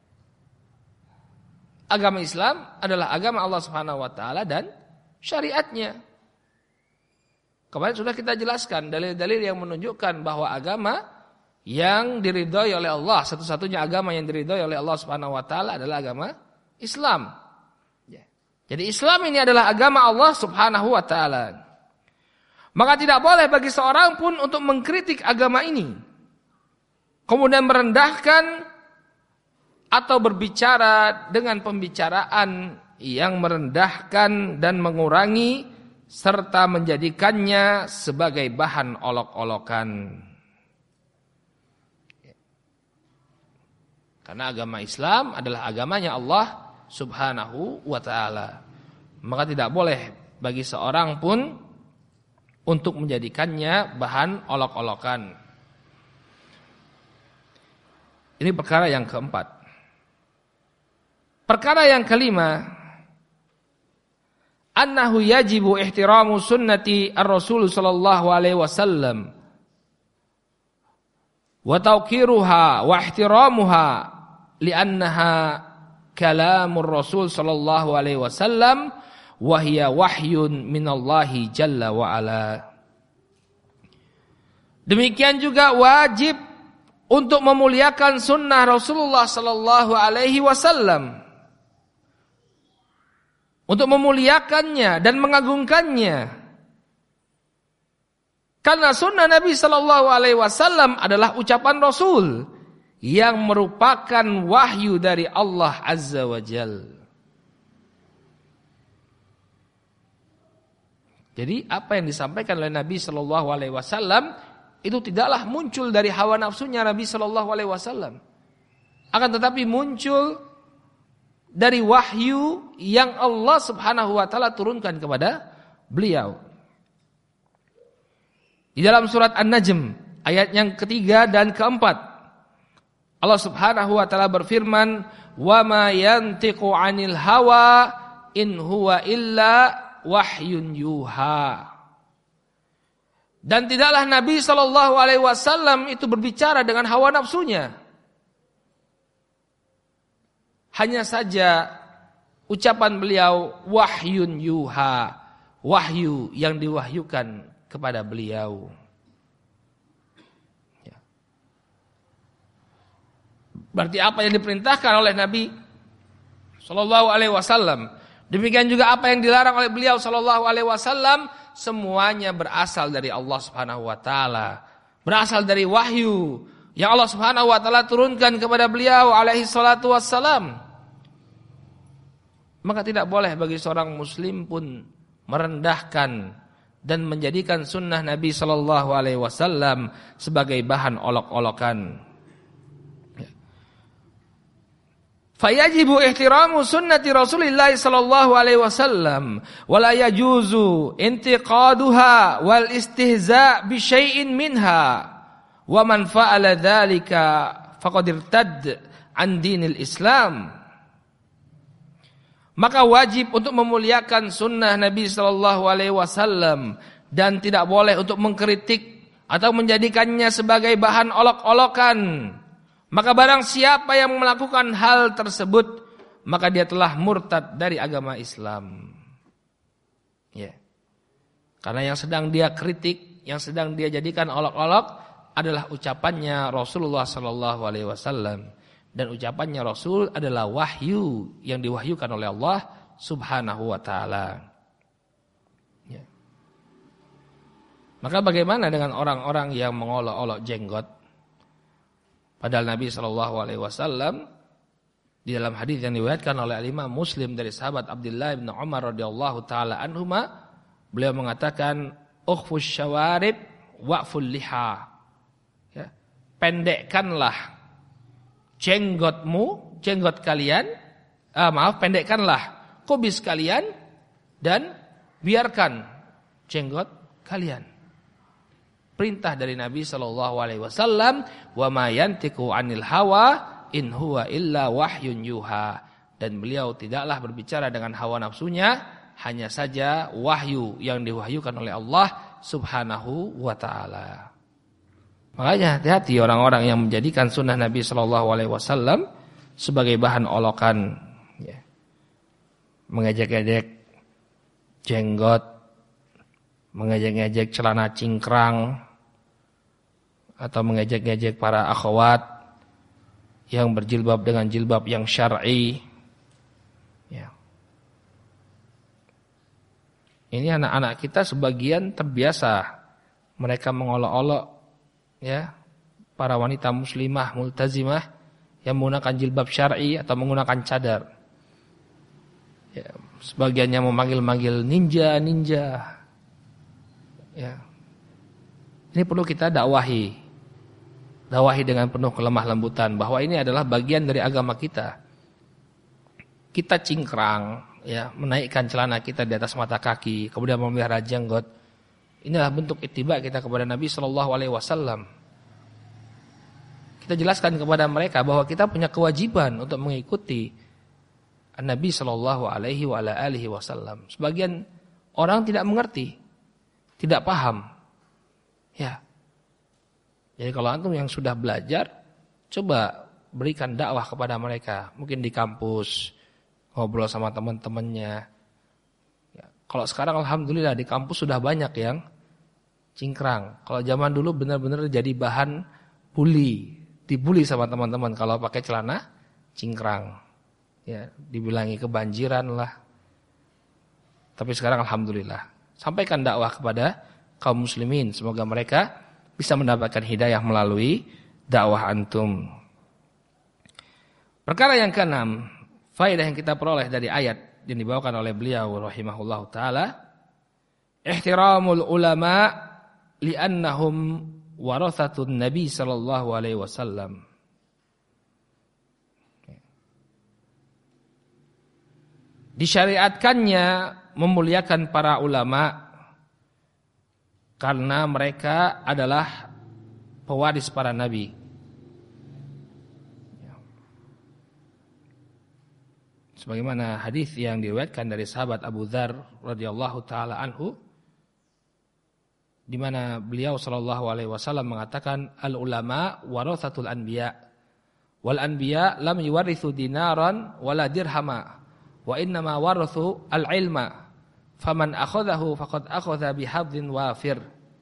Agama Islam adalah agama Allah subhanahu wa ta'ala dan syariatnya. Kemarin sudah kita jelaskan dalil-dalil yang menunjukkan bahwa agama yang diridhoi oleh Allah, satu-satunya agama yang diridhoi oleh Allah subhanahu wa ta'ala adalah agama Islam. Jadi Islam ini adalah agama Allah subhanahu wa ta'ala. Maka tidak boleh bagi seorang pun untuk mengkritik agama ini, kemudian merendahkan atau berbicara dengan pembicaraan yang merendahkan dan mengurangi serta menjadikannya sebagai bahan olok-olokan. Karena agama Islam adalah agamanya Allah subhanahu wa ta'ala. Maka tidak boleh bagi seorang pun untuk menjadikannya bahan olok-olokan. Ini perkara yang keempat. Perkara yang kelima, annahu yajibu ihtiramu sunnati ar-Rasul sallallahu alaihi wasallam wa tawqiruha wa ihtiramuha li'annaha kalamur Rasul sallallahu alaihi wasallam wa hiya wahyun minallahi jalla wa ala. Demikian juga wajib untuk memuliakan sunnah Rasulullah sallallahu alaihi wasallam, untuk memuliakannya dan mengagungkannya. Karena sunnah Nabi sallallahu alaihi wasallam adalah ucapan Rasul yang merupakan wahyu dari Allah Azza wa Jalla. Jadi apa yang disampaikan oleh Nabi sallallahu alaihi wasallam itu tidaklah muncul dari hawa nafsunya Nabi sallallahu alaihi wasallam. Akan tetapi muncul dari wahyu yang Allah Subhanahu wa taala turunkan kepada beliau. Di dalam surat An-Najm ayat yang ketiga dan keempat, Allah Subhanahu wa taala berfirman, "Wa ma yantiqu 'anil hawa in huwa illa wahyun yuha." Dan tidaklah Nabi sallallahu alaihi wasallam itu berbicara dengan hawa nafsunya. Hanya saja ucapan beliau wahyun yuha, wahyu yang diwahyukan kepada beliau. Ya. Berarti apa yang diperintahkan oleh Nabi sallallahu alaihi wasallam, demikian juga apa yang dilarang oleh beliau sallallahu alaihi wasallam, semuanya berasal dari Allah Subhanahu wa taala, berasal dari wahyu yang Allah Subhanahu wa taala turunkan kepada beliau alaihi salatu wassalam. Maka tidak boleh bagi seorang muslim pun merendahkan dan menjadikan sunnah Nabi sallallahu alaihi wasallam sebagai bahan olok-olokan. Fayajibu ihtiramu sunnati Rasulillah sallallahu alaihi wasallam wa la yajuzu intiqaduha wal istihza' bi syai'in minha. Wa man fa'ala dzalika faqad irtad an dinil Islam. Maka wajib untuk memuliakan sunnah Nabi sallallahu alaihi wasallam dan tidak boleh untuk mengkritik atau menjadikannya sebagai bahan olok-olokan. Maka barang siapa yang melakukan hal tersebut, maka dia telah murtad dari agama Islam. Ya. Karena yang sedang dia kritik, yang sedang dia jadikan olok-olok adalah ucapannya Rasulullah sallallahu alaihi wasallam, dan ucapannya Rasul adalah wahyu yang diwahyukan oleh Allah Subhanahu wa taala. Ya. Maka bagaimana dengan orang-orang yang mengolok-olok jenggot? Padahal Nabi sallallahu alaihi wasallam di dalam hadis yang diriwayatkan oleh Imam Muslim dari sahabat Abdullah bin Umar radhiyallahu taala anhuma, beliau mengatakan ukhfus syawarib wa'ful liha. Ya, pendekkanlah jenggot kalian, pendekkanlah kubis kalian dan biarkan jenggot kalian. Perintah dari Nabi sallallahu alaihi wasallam, wa ma yantiqu 'anil hawa in huwa illa wahyun yuha. Dan beliau tidaklah berbicara dengan hawa nafsunya, hanya saja wahyu yang diwahyukan oleh Allah Subhanahu wa taala. Makanya hati-hati orang-orang yang menjadikan sunnah Nabi sallallahu alaihi wasallam sebagai bahan olokan, ya. Mengejek-ejek jenggot, mengejek-ejek celana cingkrang, atau mengejek-ejek para akhwat yang berjilbab dengan jilbab yang syar'i. Ya. Ini anak-anak kita sebagian terbiasa mereka mengolok-olok, ya, para wanita muslimah multazimah yang menggunakan jilbab syar'i atau menggunakan cadar. Ya, sebagiannya memanggil-manggil ninja. Ya. Ini perlu kita dakwahi dengan penuh kelemah lembutan bahwa ini adalah bagian dari agama kita. Kita cingkrang, ya, menaikkan celana kita di atas mata kaki, kemudian memelihara jenggot. Inilah bentuk ittiba kita kepada Nabi sallallahu alaihi wasallam. Kita jelaskan kepada mereka bahwa kita punya kewajiban untuk mengikuti Nabi sallallahu alaihi wa ala alihi wasallam. Sebagian orang tidak mengerti, tidak paham. Ya. Jadi kalau antum yang sudah belajar, coba berikan dakwah kepada mereka. Mungkin di kampus, ngobrol sama teman-temannya. Ya. Kalau sekarang alhamdulillah di kampus sudah banyak yang cingkrang. Kalau zaman dulu benar-benar jadi bahan bully, dibully sama teman-teman kalau pakai celana cingkrang. Ya, dibilangi kebanjiran lah. Tapi sekarang alhamdulillah, sampaikan dakwah kepada kaum muslimin, semoga mereka bisa mendapatkan hidayah melalui dakwah antum. Perkara yang keenam, faedah yang kita peroleh dari ayat yang dibawakan oleh beliau rahimahullahu taala, ihtiramul ulama li'annahum warathatun nabi sallallahu alaihi wasallam. Disyariatkannya memuliakan para ulama karena mereka adalah pewaris para nabi. Sebagaimana hadis yang diriwayatkan dari sahabat Abu Dzar radhiyallahu taala anhu, di mana beliau sallallahu alaihi wasallam mengatakan al ulama warathatul anbiya wal anbiya lam yuwarithu dinaran wala dirhama wa innama warathu al ilma faman akhadhahu faqad akhadha bihadzin wafir.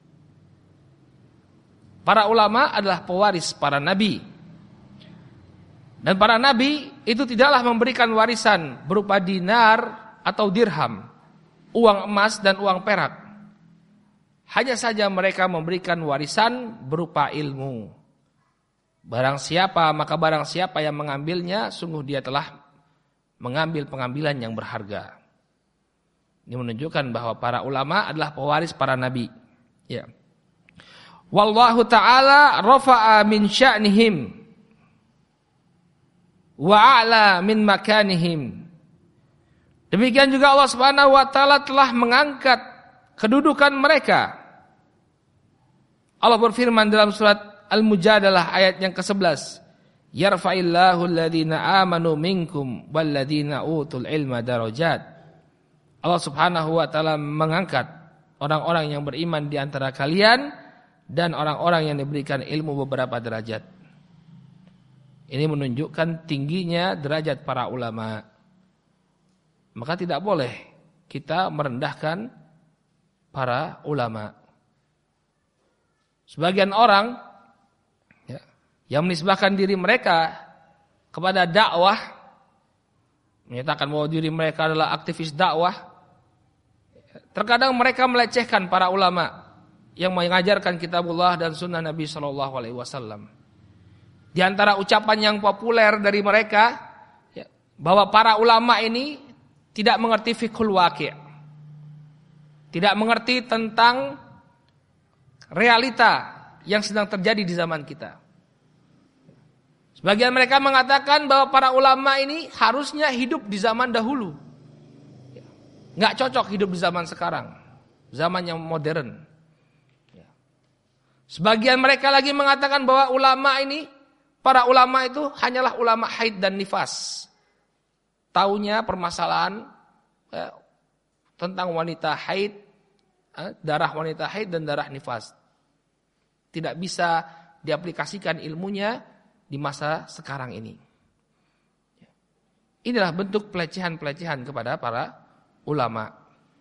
Para ulama adalah pewaris para nabi. Dan para nabi itu tidaklah memberikan warisan berupa dinar atau dirham, uang emas dan uang perak. Hanya saja mereka memberikan warisan berupa ilmu. Barang siapa yang mengambilnya, sungguh dia telah mengambil pengambilan yang berharga. Ini menunjukkan bahwa para ulama adalah pewaris para nabi. Ya. Wallahu ta'ala rafa'a min sya'nihim wa a'la min makanihim. Demikian juga Allah Subhanahu wa taala telah mengangkat kedudukan mereka. Allah berfirman dalam surat Al-Mujadalah ayat yang ke-11, yarfa'illahu alladhina amanu minkum walladhina utul ilma darajat. Allah Subhanahu wa taala mengangkat orang-orang yang beriman di antara kalian dan orang-orang yang diberikan ilmu beberapa derajat. Ini menunjukkan tingginya derajat para ulama. Maka tidak boleh kita merendahkan para ulama. Sebagian orang yang menisbahkan diri mereka kepada dakwah, menyatakan bahwa diri mereka adalah aktivis dakwah, terkadang mereka melecehkan para ulama yang mengajarkan kitabullah dan sunnah Nabi sallallahu alaihi wasallam. Di antara ucapan yang populer dari mereka, bahwa para ulama ini tidak mengerti fiqhul waqi', tidak mengerti tentang realita yang sedang terjadi di zaman kita. Sebagian mereka mengatakan bahwa para ulama ini harusnya hidup di zaman dahulu, nggak cocok hidup di zaman sekarang, zaman yang modern. Sebagian mereka lagi mengatakan bahwa para ulama itu hanyalah ulama haid dan nifas. Taunya permasalahan tentang wanita haid, darah wanita haid dan darah nifas. Tidak bisa diaplikasikan ilmunya di masa sekarang ini. Inilah bentuk pelecehan-pelecehan kepada para ulama.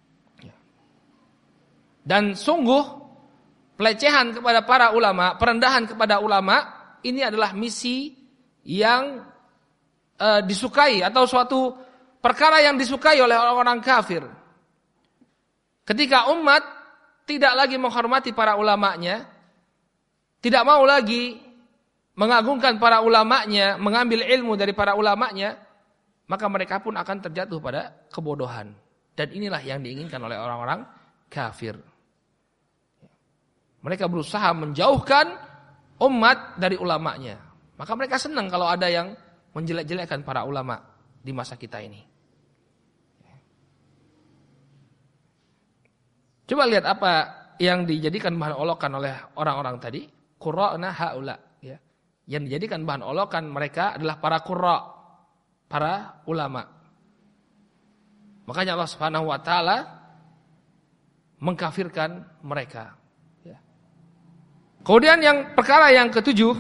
Dan sungguh pelecehan kepada para ulama, perendahan kepada ulama, ini adalah misi yang disukai atau suatu perkara yang disukai oleh orang-orang kafir. Ketika umat tidak lagi menghormati para ulamanya, tidak mau lagi mengagungkan para ulamanya, mengambil ilmu dari para ulamanya, maka mereka pun akan terjatuh pada kebodohan. Dan inilah yang diinginkan oleh orang-orang kafir. Mereka berusaha menjauhkan umat dari ulamanya. Maka mereka senang kalau ada yang menjelek-jelekkan para ulama di masa kita ini. Coba lihat apa yang dijadikan bahan olokan oleh orang-orang tadi. Qurra'na haula. Ya. Yang dijadikan bahan olokan mereka adalah para qurra', para ulama. Makanya Allah Subhanahu wa taala mengkafirkan mereka. Ya. Kemudian perkara yang ketujuh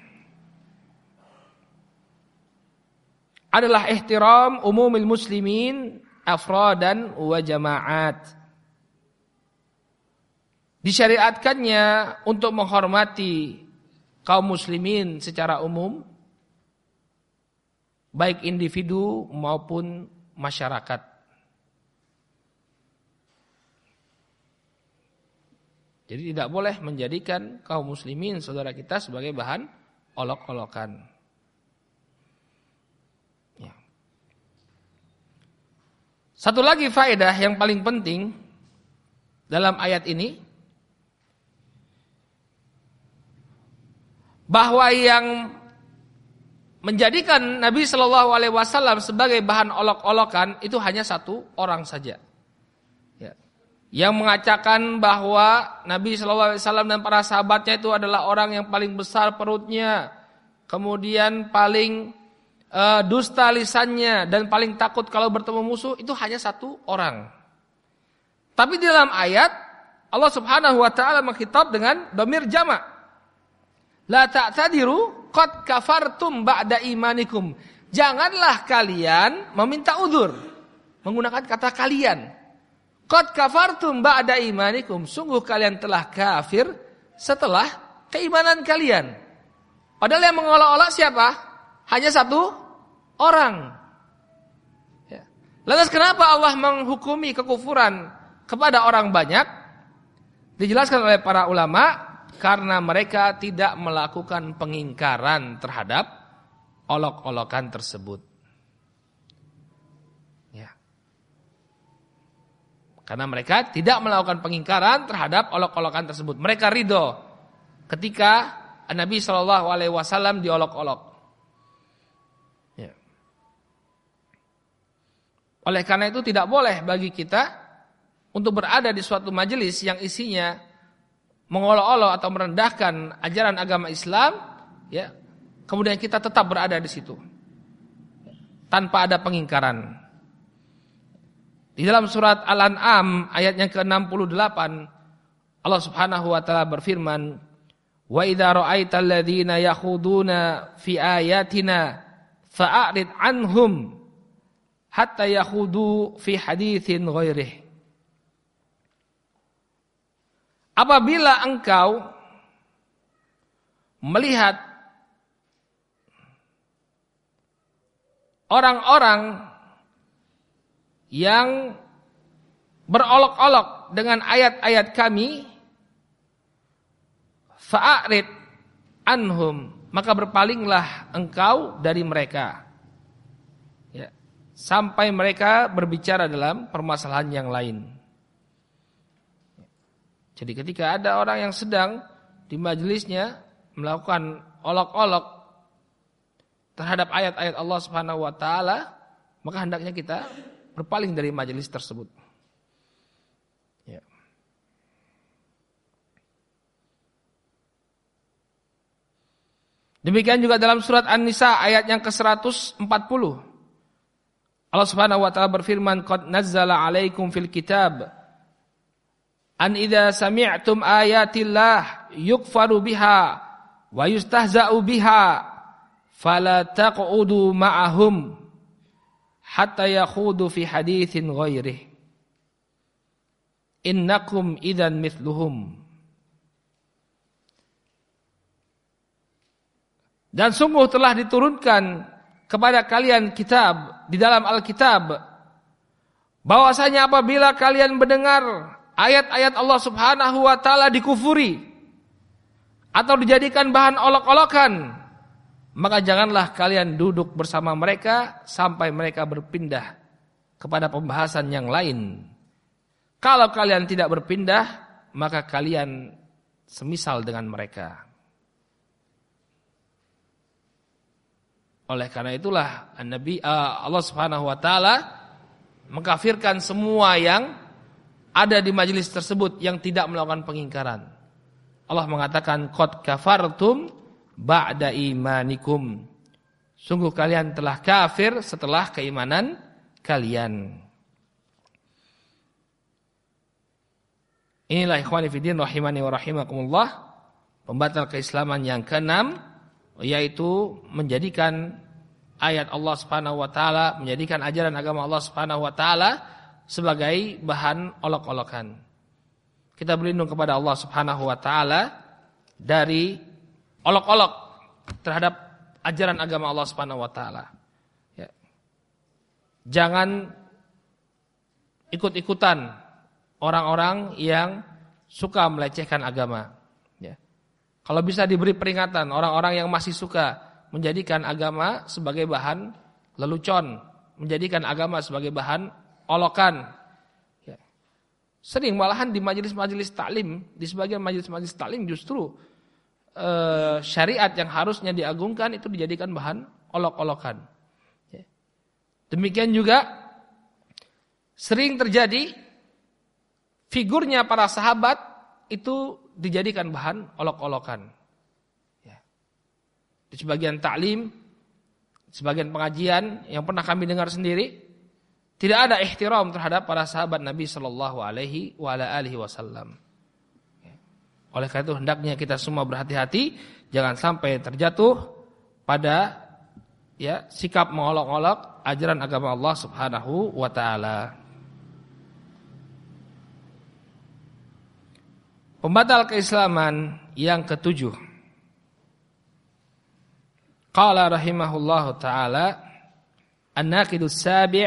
adalah ihtiram umumil muslimin afradan wa jama'at. Disyariatkannya untuk menghormati kaum muslimin secara umum, baik individu maupun masyarakat. Jadi tidak boleh menjadikan kaum muslimin saudara kita sebagai bahan olok-olokan. Ya. Satu lagi faedah yang paling penting dalam ayat ini, bahwa yang menjadikan Nabi Shallallahu Alaihi Wasallam sebagai bahan olok-olokan itu hanya satu orang saja. Yang mengatakan bahwa Nabi Shallallahu Alaihi Wasallam dan para sahabatnya itu adalah orang yang paling besar perutnya, kemudian paling dusta lisannya dan paling takut kalau bertemu musuh, itu hanya satu orang. Tapi di dalam ayat Allah Subhanahu Wa Taala mengkhitab dengan dhamir jama'. La ta'tadiru qad kafartum ba'da imanikum. Janganlah kalian meminta udzur, menggunakan kata kalian. Qad kafartum ba'da imanikum, sungguh kalian telah kafir setelah keimanan kalian. Padahal yang mengolok-olok siapa? Hanya satu orang. Ya. Lantas kenapa Allah menghukumi kekufuran kepada orang banyak? Dijelaskan oleh para ulama, karena mereka tidak melakukan pengingkaran terhadap olok-olokan tersebut. Karena mereka tidak melakukan pengingkaran terhadap olok-olokan tersebut. Mereka ridho ketika Nabi Shallallahu Alaihi Wasallam diolok-olok. Ya. Oleh karena itu tidak boleh bagi kita untuk berada di suatu majelis yang isinya mengolok-olok atau merendahkan ajaran agama Islam, ya, kemudian kita tetap berada di situ tanpa ada pengingkaran. Di dalam surat Al-An'am ayat yang ke-68 Allah Subhanahu wa taala berfirman, "Wa idza ra'aital ladzina yakhuduna fi ayatina fa'rid anhum hatta yakhudu fi haditsin ghairihi." Apabila engkau melihat orang-orang yang berolok-olok dengan ayat-ayat kami, fa'arid anhum, maka berpalinglah engkau dari mereka, ya, sampai mereka berbicara dalam permasalahan yang lain. Jadi ketika ada orang yang sedang di majelisnya melakukan olok-olok terhadap ayat-ayat Allah Subhanahu wa taala, maka hendaknya kita berpaling dari majelis tersebut. Ya. Demikian juga dalam surat An-Nisa ayat yang ke-140. Allah Subhanahu wa taala berfirman, "Qad nazzala 'alaikum fil kitab an idza sami'tum ayatillah yukfaru biha wa yustahza'u biha fala taq'udu ma'ahum hatta yakhudu fi haditsin ghairihi innakum idzan mithluhum." Dan sungguh telah diturunkan kepada kalian kitab di dalam Alkitab, bahwasanya apabila kalian mendengar ayat-ayat Allah Subhanahu wa taala dikufuri atau dijadikan bahan olok-olokan, maka janganlah kalian duduk bersama mereka sampai mereka berpindah kepada pembahasan yang lain. Kalau kalian tidak berpindah, maka kalian semisal dengan mereka. Oleh karena itulah Allah Subhanahu wa taala mengkafirkan semua yang ada di majelis tersebut yang tidak melakukan pengingkaran. Allah mengatakan, qad kafartum ba'da imanikum. Sungguh kalian telah kafir setelah keimanan kalian. Inilah ikhwani fiddin rahimani wa rahimakumullah, pembatal keislaman yang keenam, yaitu menjadikan ayat Allah Subhanahu wa taala, menjadikan ajaran agama Allah Subhanahu wa taala sebagai bahan olok-olokan. Kita berlindung kepada Allah Subhanahu wa taala dari olok-olok terhadap ajaran agama Allah Subhanahu wa taala. Ya. Jangan ikut-ikutan orang-orang yang suka melecehkan agama. Ya. Kalau bisa diberi peringatan orang-orang yang masih suka menjadikan agama sebagai bahan lelucon, menjadikan agama sebagai bahan olokan. Ya. Sering malahan di majelis-majelis taklim, di sebagian majelis-majelis taklim justru syariat yang harusnya diagungkan itu dijadikan bahan olok-olokan. Ya. Demikian juga sering terjadi figurnya para sahabat itu dijadikan bahan olok-olokan. Ya. Di sebagian taklim, sebagian pengajian yang pernah kami dengar sendiri, tidak ada ihtiram terhadap para sahabat Nabi Sallallahu Alaihi Wasallam. Ya. Oleh karena itu hendaknya kita semua berhati-hati, jangan sampai terjatuh pada sikap mengolok-olok ajaran agama Allah Subhanahu wa taala. Pembatal keislaman yang ketujuh. Qala rahimahullahu ta'ala, an-naqidus sabi'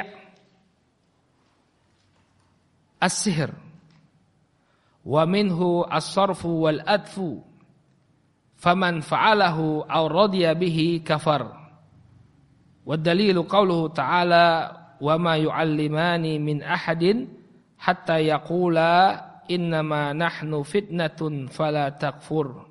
as-sihr wa minhu as-sarfu wal adfu faman fa'alahu aw radiya bihi kafar. Wa dalilu qawluhu ta'ala wa ma yu'allimani min ahadin hatta yaqula innama nahnu fitnatun fala takfur.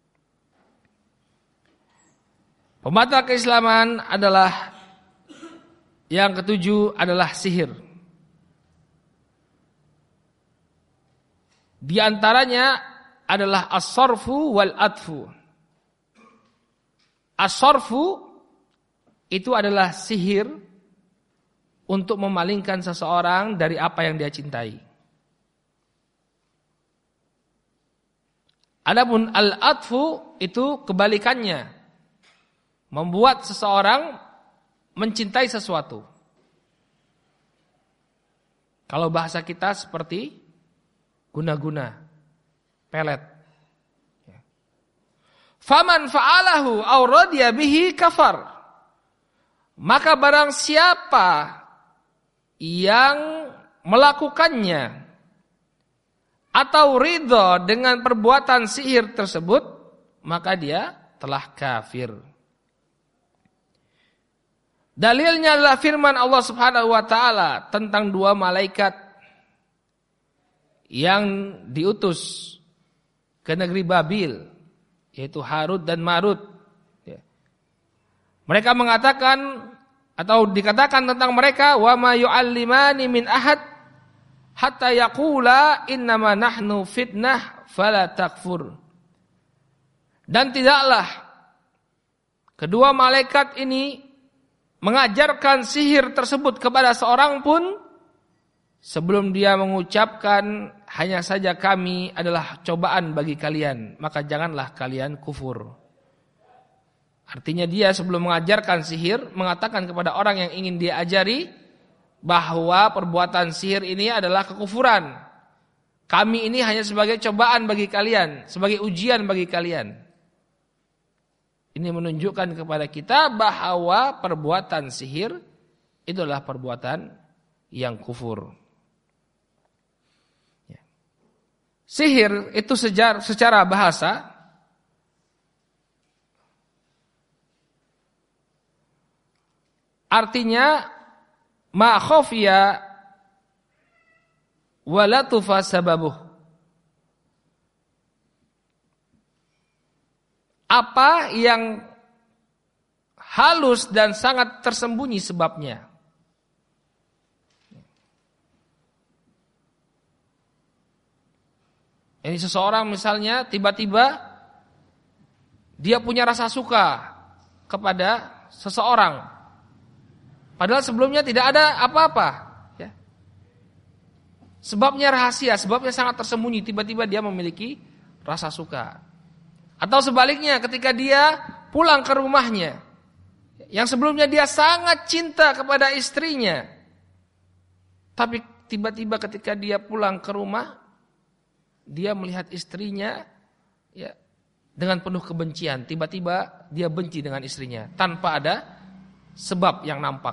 Pembatal keislaman adalah yang ketujuh adalah sihir. Di antaranya adalah as-sarfu wal adfu. As-sarfu itu adalah sihir untuk memalingkan seseorang dari apa yang dia cintai. Adapun al-adfu itu kebalikannya, membuat seseorang mencintai sesuatu. Kalau bahasa kita seperti guna-guna, pelet. Faman fa'alahu aw radiya bihi kafar. Maka barang siapa yang melakukannya atau ridho dengan perbuatan sihir tersebut, maka dia telah kafir. Dalilnya adalah firman Allah Subhanahu wa taala tentang dua malaikat yang diutus ke negeri Babil, yaitu Harut dan Marut. Mereka mengatakan atau dikatakan tentang mereka, wa ma yu'allimani min ahad hatta yaqula innama nahnu fitnah fala takfur. Dan tidaklah kedua malaikat ini mengajarkan sihir tersebut kepada seorang pun sebelum dia mengucapkan hanya saja kami adalah cobaan bagi kalian, maka janganlah kalian kufur. Artinya dia sebelum mengajarkan sihir mengatakan kepada orang yang ingin dia ajari bahwa perbuatan sihir ini adalah kekufuran. Kami ini hanya sebagai cobaan bagi kalian, sebagai ujian bagi kalian. Ini menunjukkan kepada kita bahwa perbuatan sihir itu adalah perbuatan yang kufur. Sihir itu secara bahasa artinya ma khafiya wa latufa sababuh. Apa yang halus dan sangat tersembunyi sebabnya. Ini seseorang misalnya tiba-tiba dia punya rasa suka kepada seseorang. Padahal sebelumnya tidak ada apa-apa. Ya. sebabnya rahasia, sebabnya sangat tersembunyi, tiba-tiba dia memiliki rasa suka. Atau sebaliknya ketika dia pulang ke rumahnya, yang sebelumnya dia sangat cinta kepada istrinya, tapi tiba-tiba ketika dia pulang ke rumah, dia melihat istrinya ya dengan penuh kebencian. Tiba-tiba dia benci dengan istrinya tanpa ada sebab yang nampak.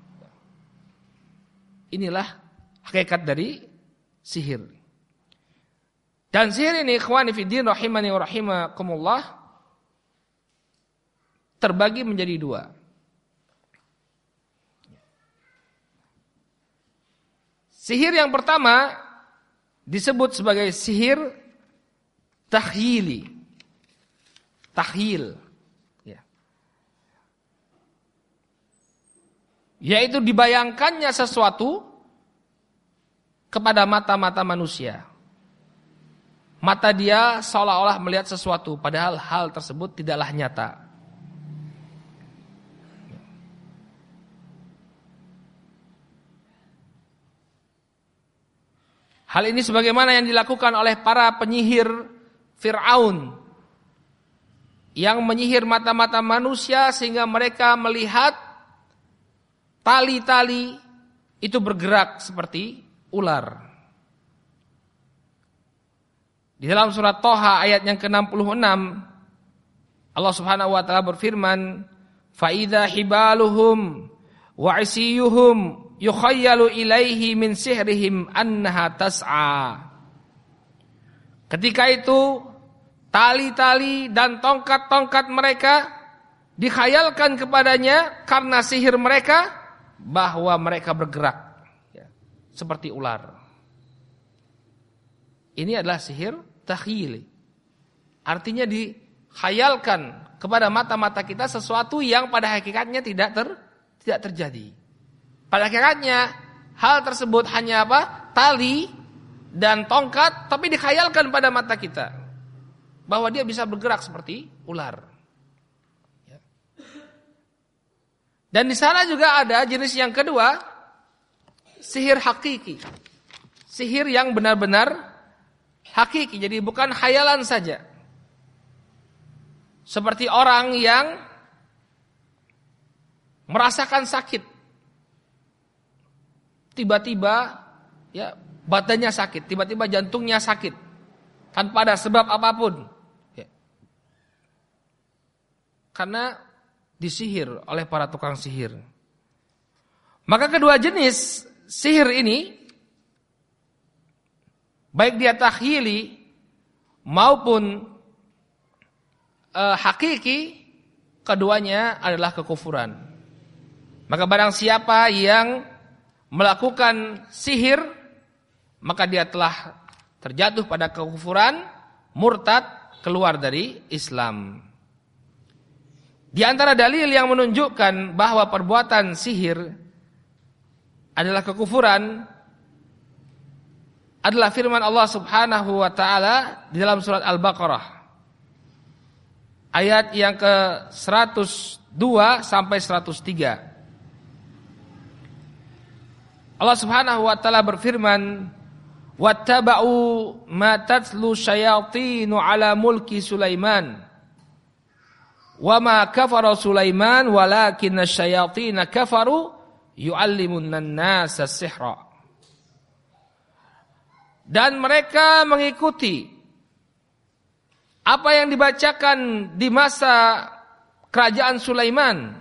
Inilah hakikat dari sihir. Dan sihir ini ikhwani fiddin rahimani wa rahimakumullah terbagi menjadi dua. Sihir yang pertama disebut sebagai sihir takhyili. Takhyil. Ya. Yaitu dibayangkannya sesuatu kepada mata-mata manusia. Mata dia seolah-olah melihat sesuatu, padahal hal tersebut tidaklah nyata. Hal ini sebagaimana yang dilakukan oleh para penyihir Fir'aun yang menyihir mata-mata manusia sehingga mereka melihat tali-tali itu bergerak seperti ular. Di dalam surat Thaha ayat yang ke-66 Allah Subhanahu wa taala berfirman, "Fa idza hibaluhum wa 'isiyuhum yukhayyalu ilaihi min sihrihim annaha tas'a." Ketika itu tali-tali dan tongkat-tongkat mereka dikhayalkan kepadanya karena sihir mereka bahwa mereka bergerak ya, seperti ular. Ini adalah sihir takhyili. Artinya dikhayalkan kepada mata-mata kita sesuatu yang pada hakikatnya tidak terjadi. Pada hakikatnya hal tersebut hanya apa? Tali dan tongkat, tapi dikhayalkan pada mata kita bahwa dia bisa bergerak seperti ular. Dan di sana juga ada jenis yang kedua, sihir hakiki. Sihir yang benar-benar hakiki, jadi bukan khayalan saja. Seperti orang yang merasakan sakit. Tiba-tiba ya badannya sakit, tiba-tiba jantungnya sakit tanpa ada sebab apapun. Ya. Karena disihir oleh para tukang sihir. Maka kedua jenis sihir ini, baik dia takhyili maupun hakiki, keduanya adalah kekufuran. Maka barang siapa yang melakukan sihir, maka dia telah terjatuh pada kekufuran, murtad, keluar dari Islam. Di antara dalil yang menunjukkan bahwa perbuatan sihir adalah kekufuran adalah firman Allah Subhanahu wa taala di dalam surat Al-Baqarah ayat yang ke-102 sampai 103. Allah Subhanahu wa taala berfirman, "Wattaba'u ma tatlu syayatinu 'ala mulki Sulaiman. Wa ma kafara Sulaiman walakinna syayatina kafaru yu'allimunna an-nasa as-sihra." Dan mereka mengikuti apa yang dibacakan di masa kerajaan Sulaiman.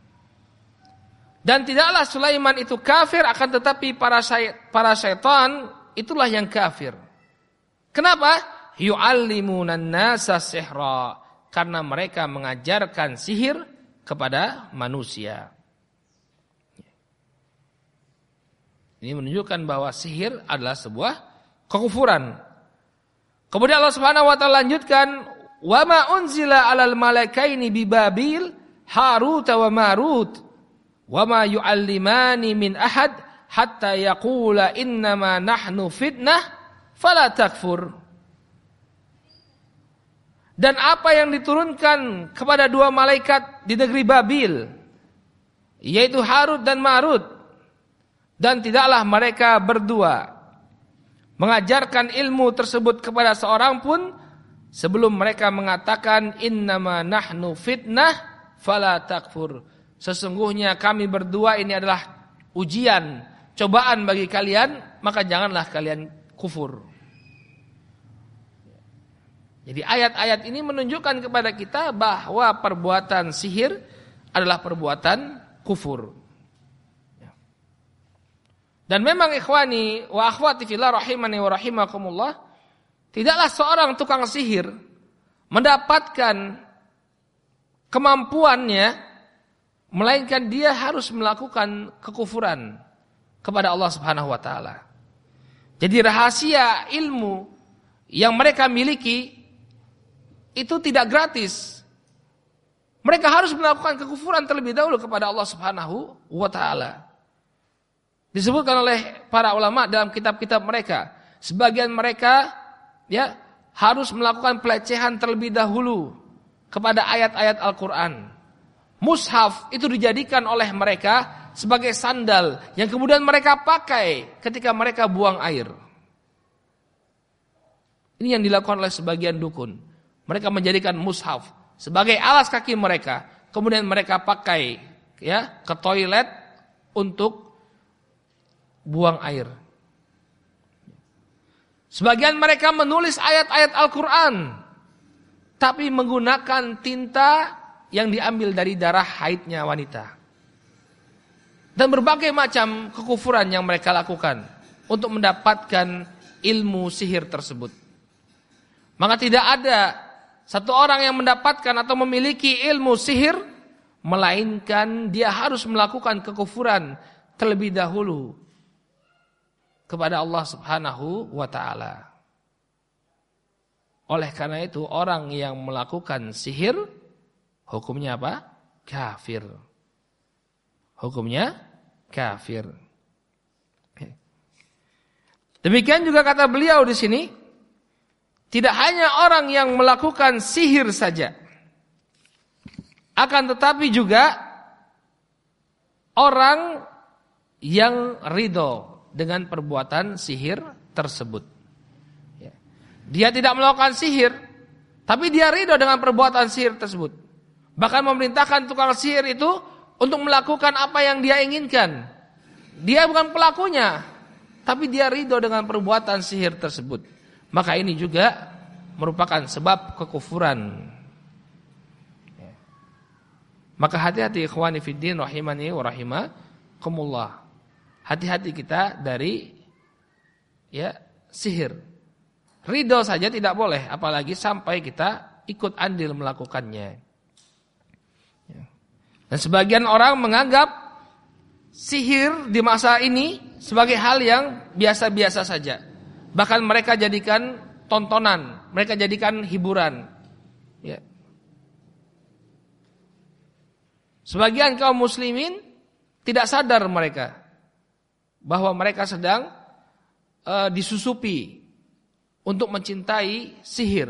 Dan tidaklah Sulaiman itu kafir, akan tetapi para syaitan itulah yang kafir. Kenapa? Yu'allimunan nasa sihra, karena mereka mengajarkan sihir kepada manusia. Ini menunjukkan bahwa sihir adalah sebuah kekufuran. Kemudian Allah Subhanahu wa taala lanjutkan, "Wa ma unzila 'alal malaikaini bi Babil Harut wa Marut wa ma yu'allimani min ahad hatta yaqula innama nahnu fitnah fala takfur." Dan apa yang diturunkan kepada dua malaikat di negeri Babil, yaitu Harut dan Marut, dan tidaklah mereka berdua mengajarkan ilmu tersebut kepada seorang pun sebelum mereka mengatakan innama nahnu fitnah fala takfur. Sesungguhnya kami berdua ini adalah ujian, cobaan bagi kalian, maka janganlah kalian kufur. Jadi ayat-ayat ini menunjukkan kepada kita bahwa perbuatan sihir adalah perbuatan kufur. Dan memang ikhwani wa akhwati fillah rahimani wa rahimakumullah, tidaklah seorang tukang sihir mendapatkan kemampuannya, melainkan dia harus melakukan kekufuran kepada Allah Subhanahu wa taala. Jadi rahasia ilmu yang mereka miliki itu tidak gratis. Mereka harus melakukan kekufuran terlebih dahulu kepada Allah Subhanahu wa taala. Disebutkan oleh para ulama dalam kitab-kitab mereka, sebagian mereka harus melakukan pelecehan terlebih dahulu kepada ayat-ayat Al-Qur'an. Mushaf itu dijadikan oleh mereka sebagai sandal yang kemudian mereka pakai ketika mereka buang air. Ini yang dilakukan oleh sebagian dukun. Mereka menjadikan mushaf sebagai alas kaki mereka, kemudian mereka pakai ke toilet untuk buang air. Sebagian mereka menulis ayat-ayat Al-Qur'an tapi menggunakan tinta yang diambil dari darah haidnya wanita. Dan berbagai macam kekufuran yang mereka lakukan untuk mendapatkan ilmu sihir tersebut. Maka tidak ada satu orang yang mendapatkan atau memiliki ilmu sihir, melainkan dia harus melakukan kekufuran terlebih dahulu kepada Allah Subhanahu wa ta'ala. Oleh karena itu orang yang melakukan sihir hukumnya apa? Kafir. Hukumnya kafir. Demikian juga kata beliau di sini, tidak hanya orang yang melakukan sihir saja, akan tetapi juga orang yang ridho dengan perbuatan sihir tersebut. Dia tidak melakukan sihir, tapi dia ridho dengan perbuatan sihir tersebut. Bahkan memerintahkan tukang sihir itu untuk melakukan apa yang dia inginkan. Dia bukan pelakunya, tapi dia ridho dengan perbuatan sihir tersebut. Maka ini juga merupakan sebab kekufuran. Maka hati-hati ikhwani fiddin rahimani wa rahimakumullah. Hati-hati kita dari sihir. Ridho saja tidak boleh, apalagi sampai kita ikut andil melakukannya. Dan sebagian orang menganggap sihir di masa ini sebagai hal yang biasa-biasa saja. Bahkan mereka jadikan tontonan, mereka jadikan hiburan. Sebagian kaum muslimin tidak sadar mereka bahwa mereka sedang disusupi untuk mencintai sihir.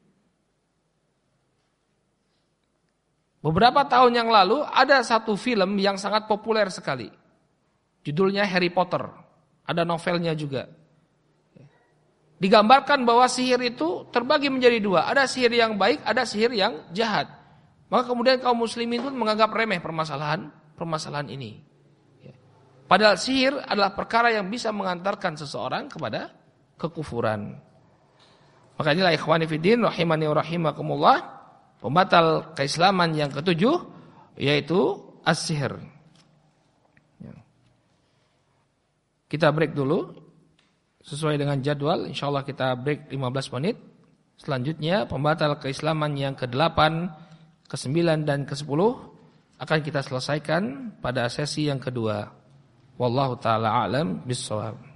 Beberapa tahun yang lalu ada satu film yang sangat populer sekali. Judulnya Harry Potter. Ada novelnya juga. Digambarkan bahwa sihir itu terbagi menjadi dua. Ada sihir yang baik, ada sihir yang jahat. Maka kemudian kaum muslimin pun menganggap remeh permasalahan ini. Padahal sihir adalah perkara yang bisa mengantarkan seseorang kepada kekufuran. Maka inilah ikhwani fiddin rahimani wa rahimakumullah, pembatal keislaman yang ketujuh, yaitu as-sihir. Kita break dulu sesuai dengan jadwal. Insyaallah kita break 15 menit. Selanjutnya pembatal keislaman yang ke-8, ke-9 dan ke-10 akan kita selesaikan pada sesi yang kedua. Wallahu taala a'lam bissawab.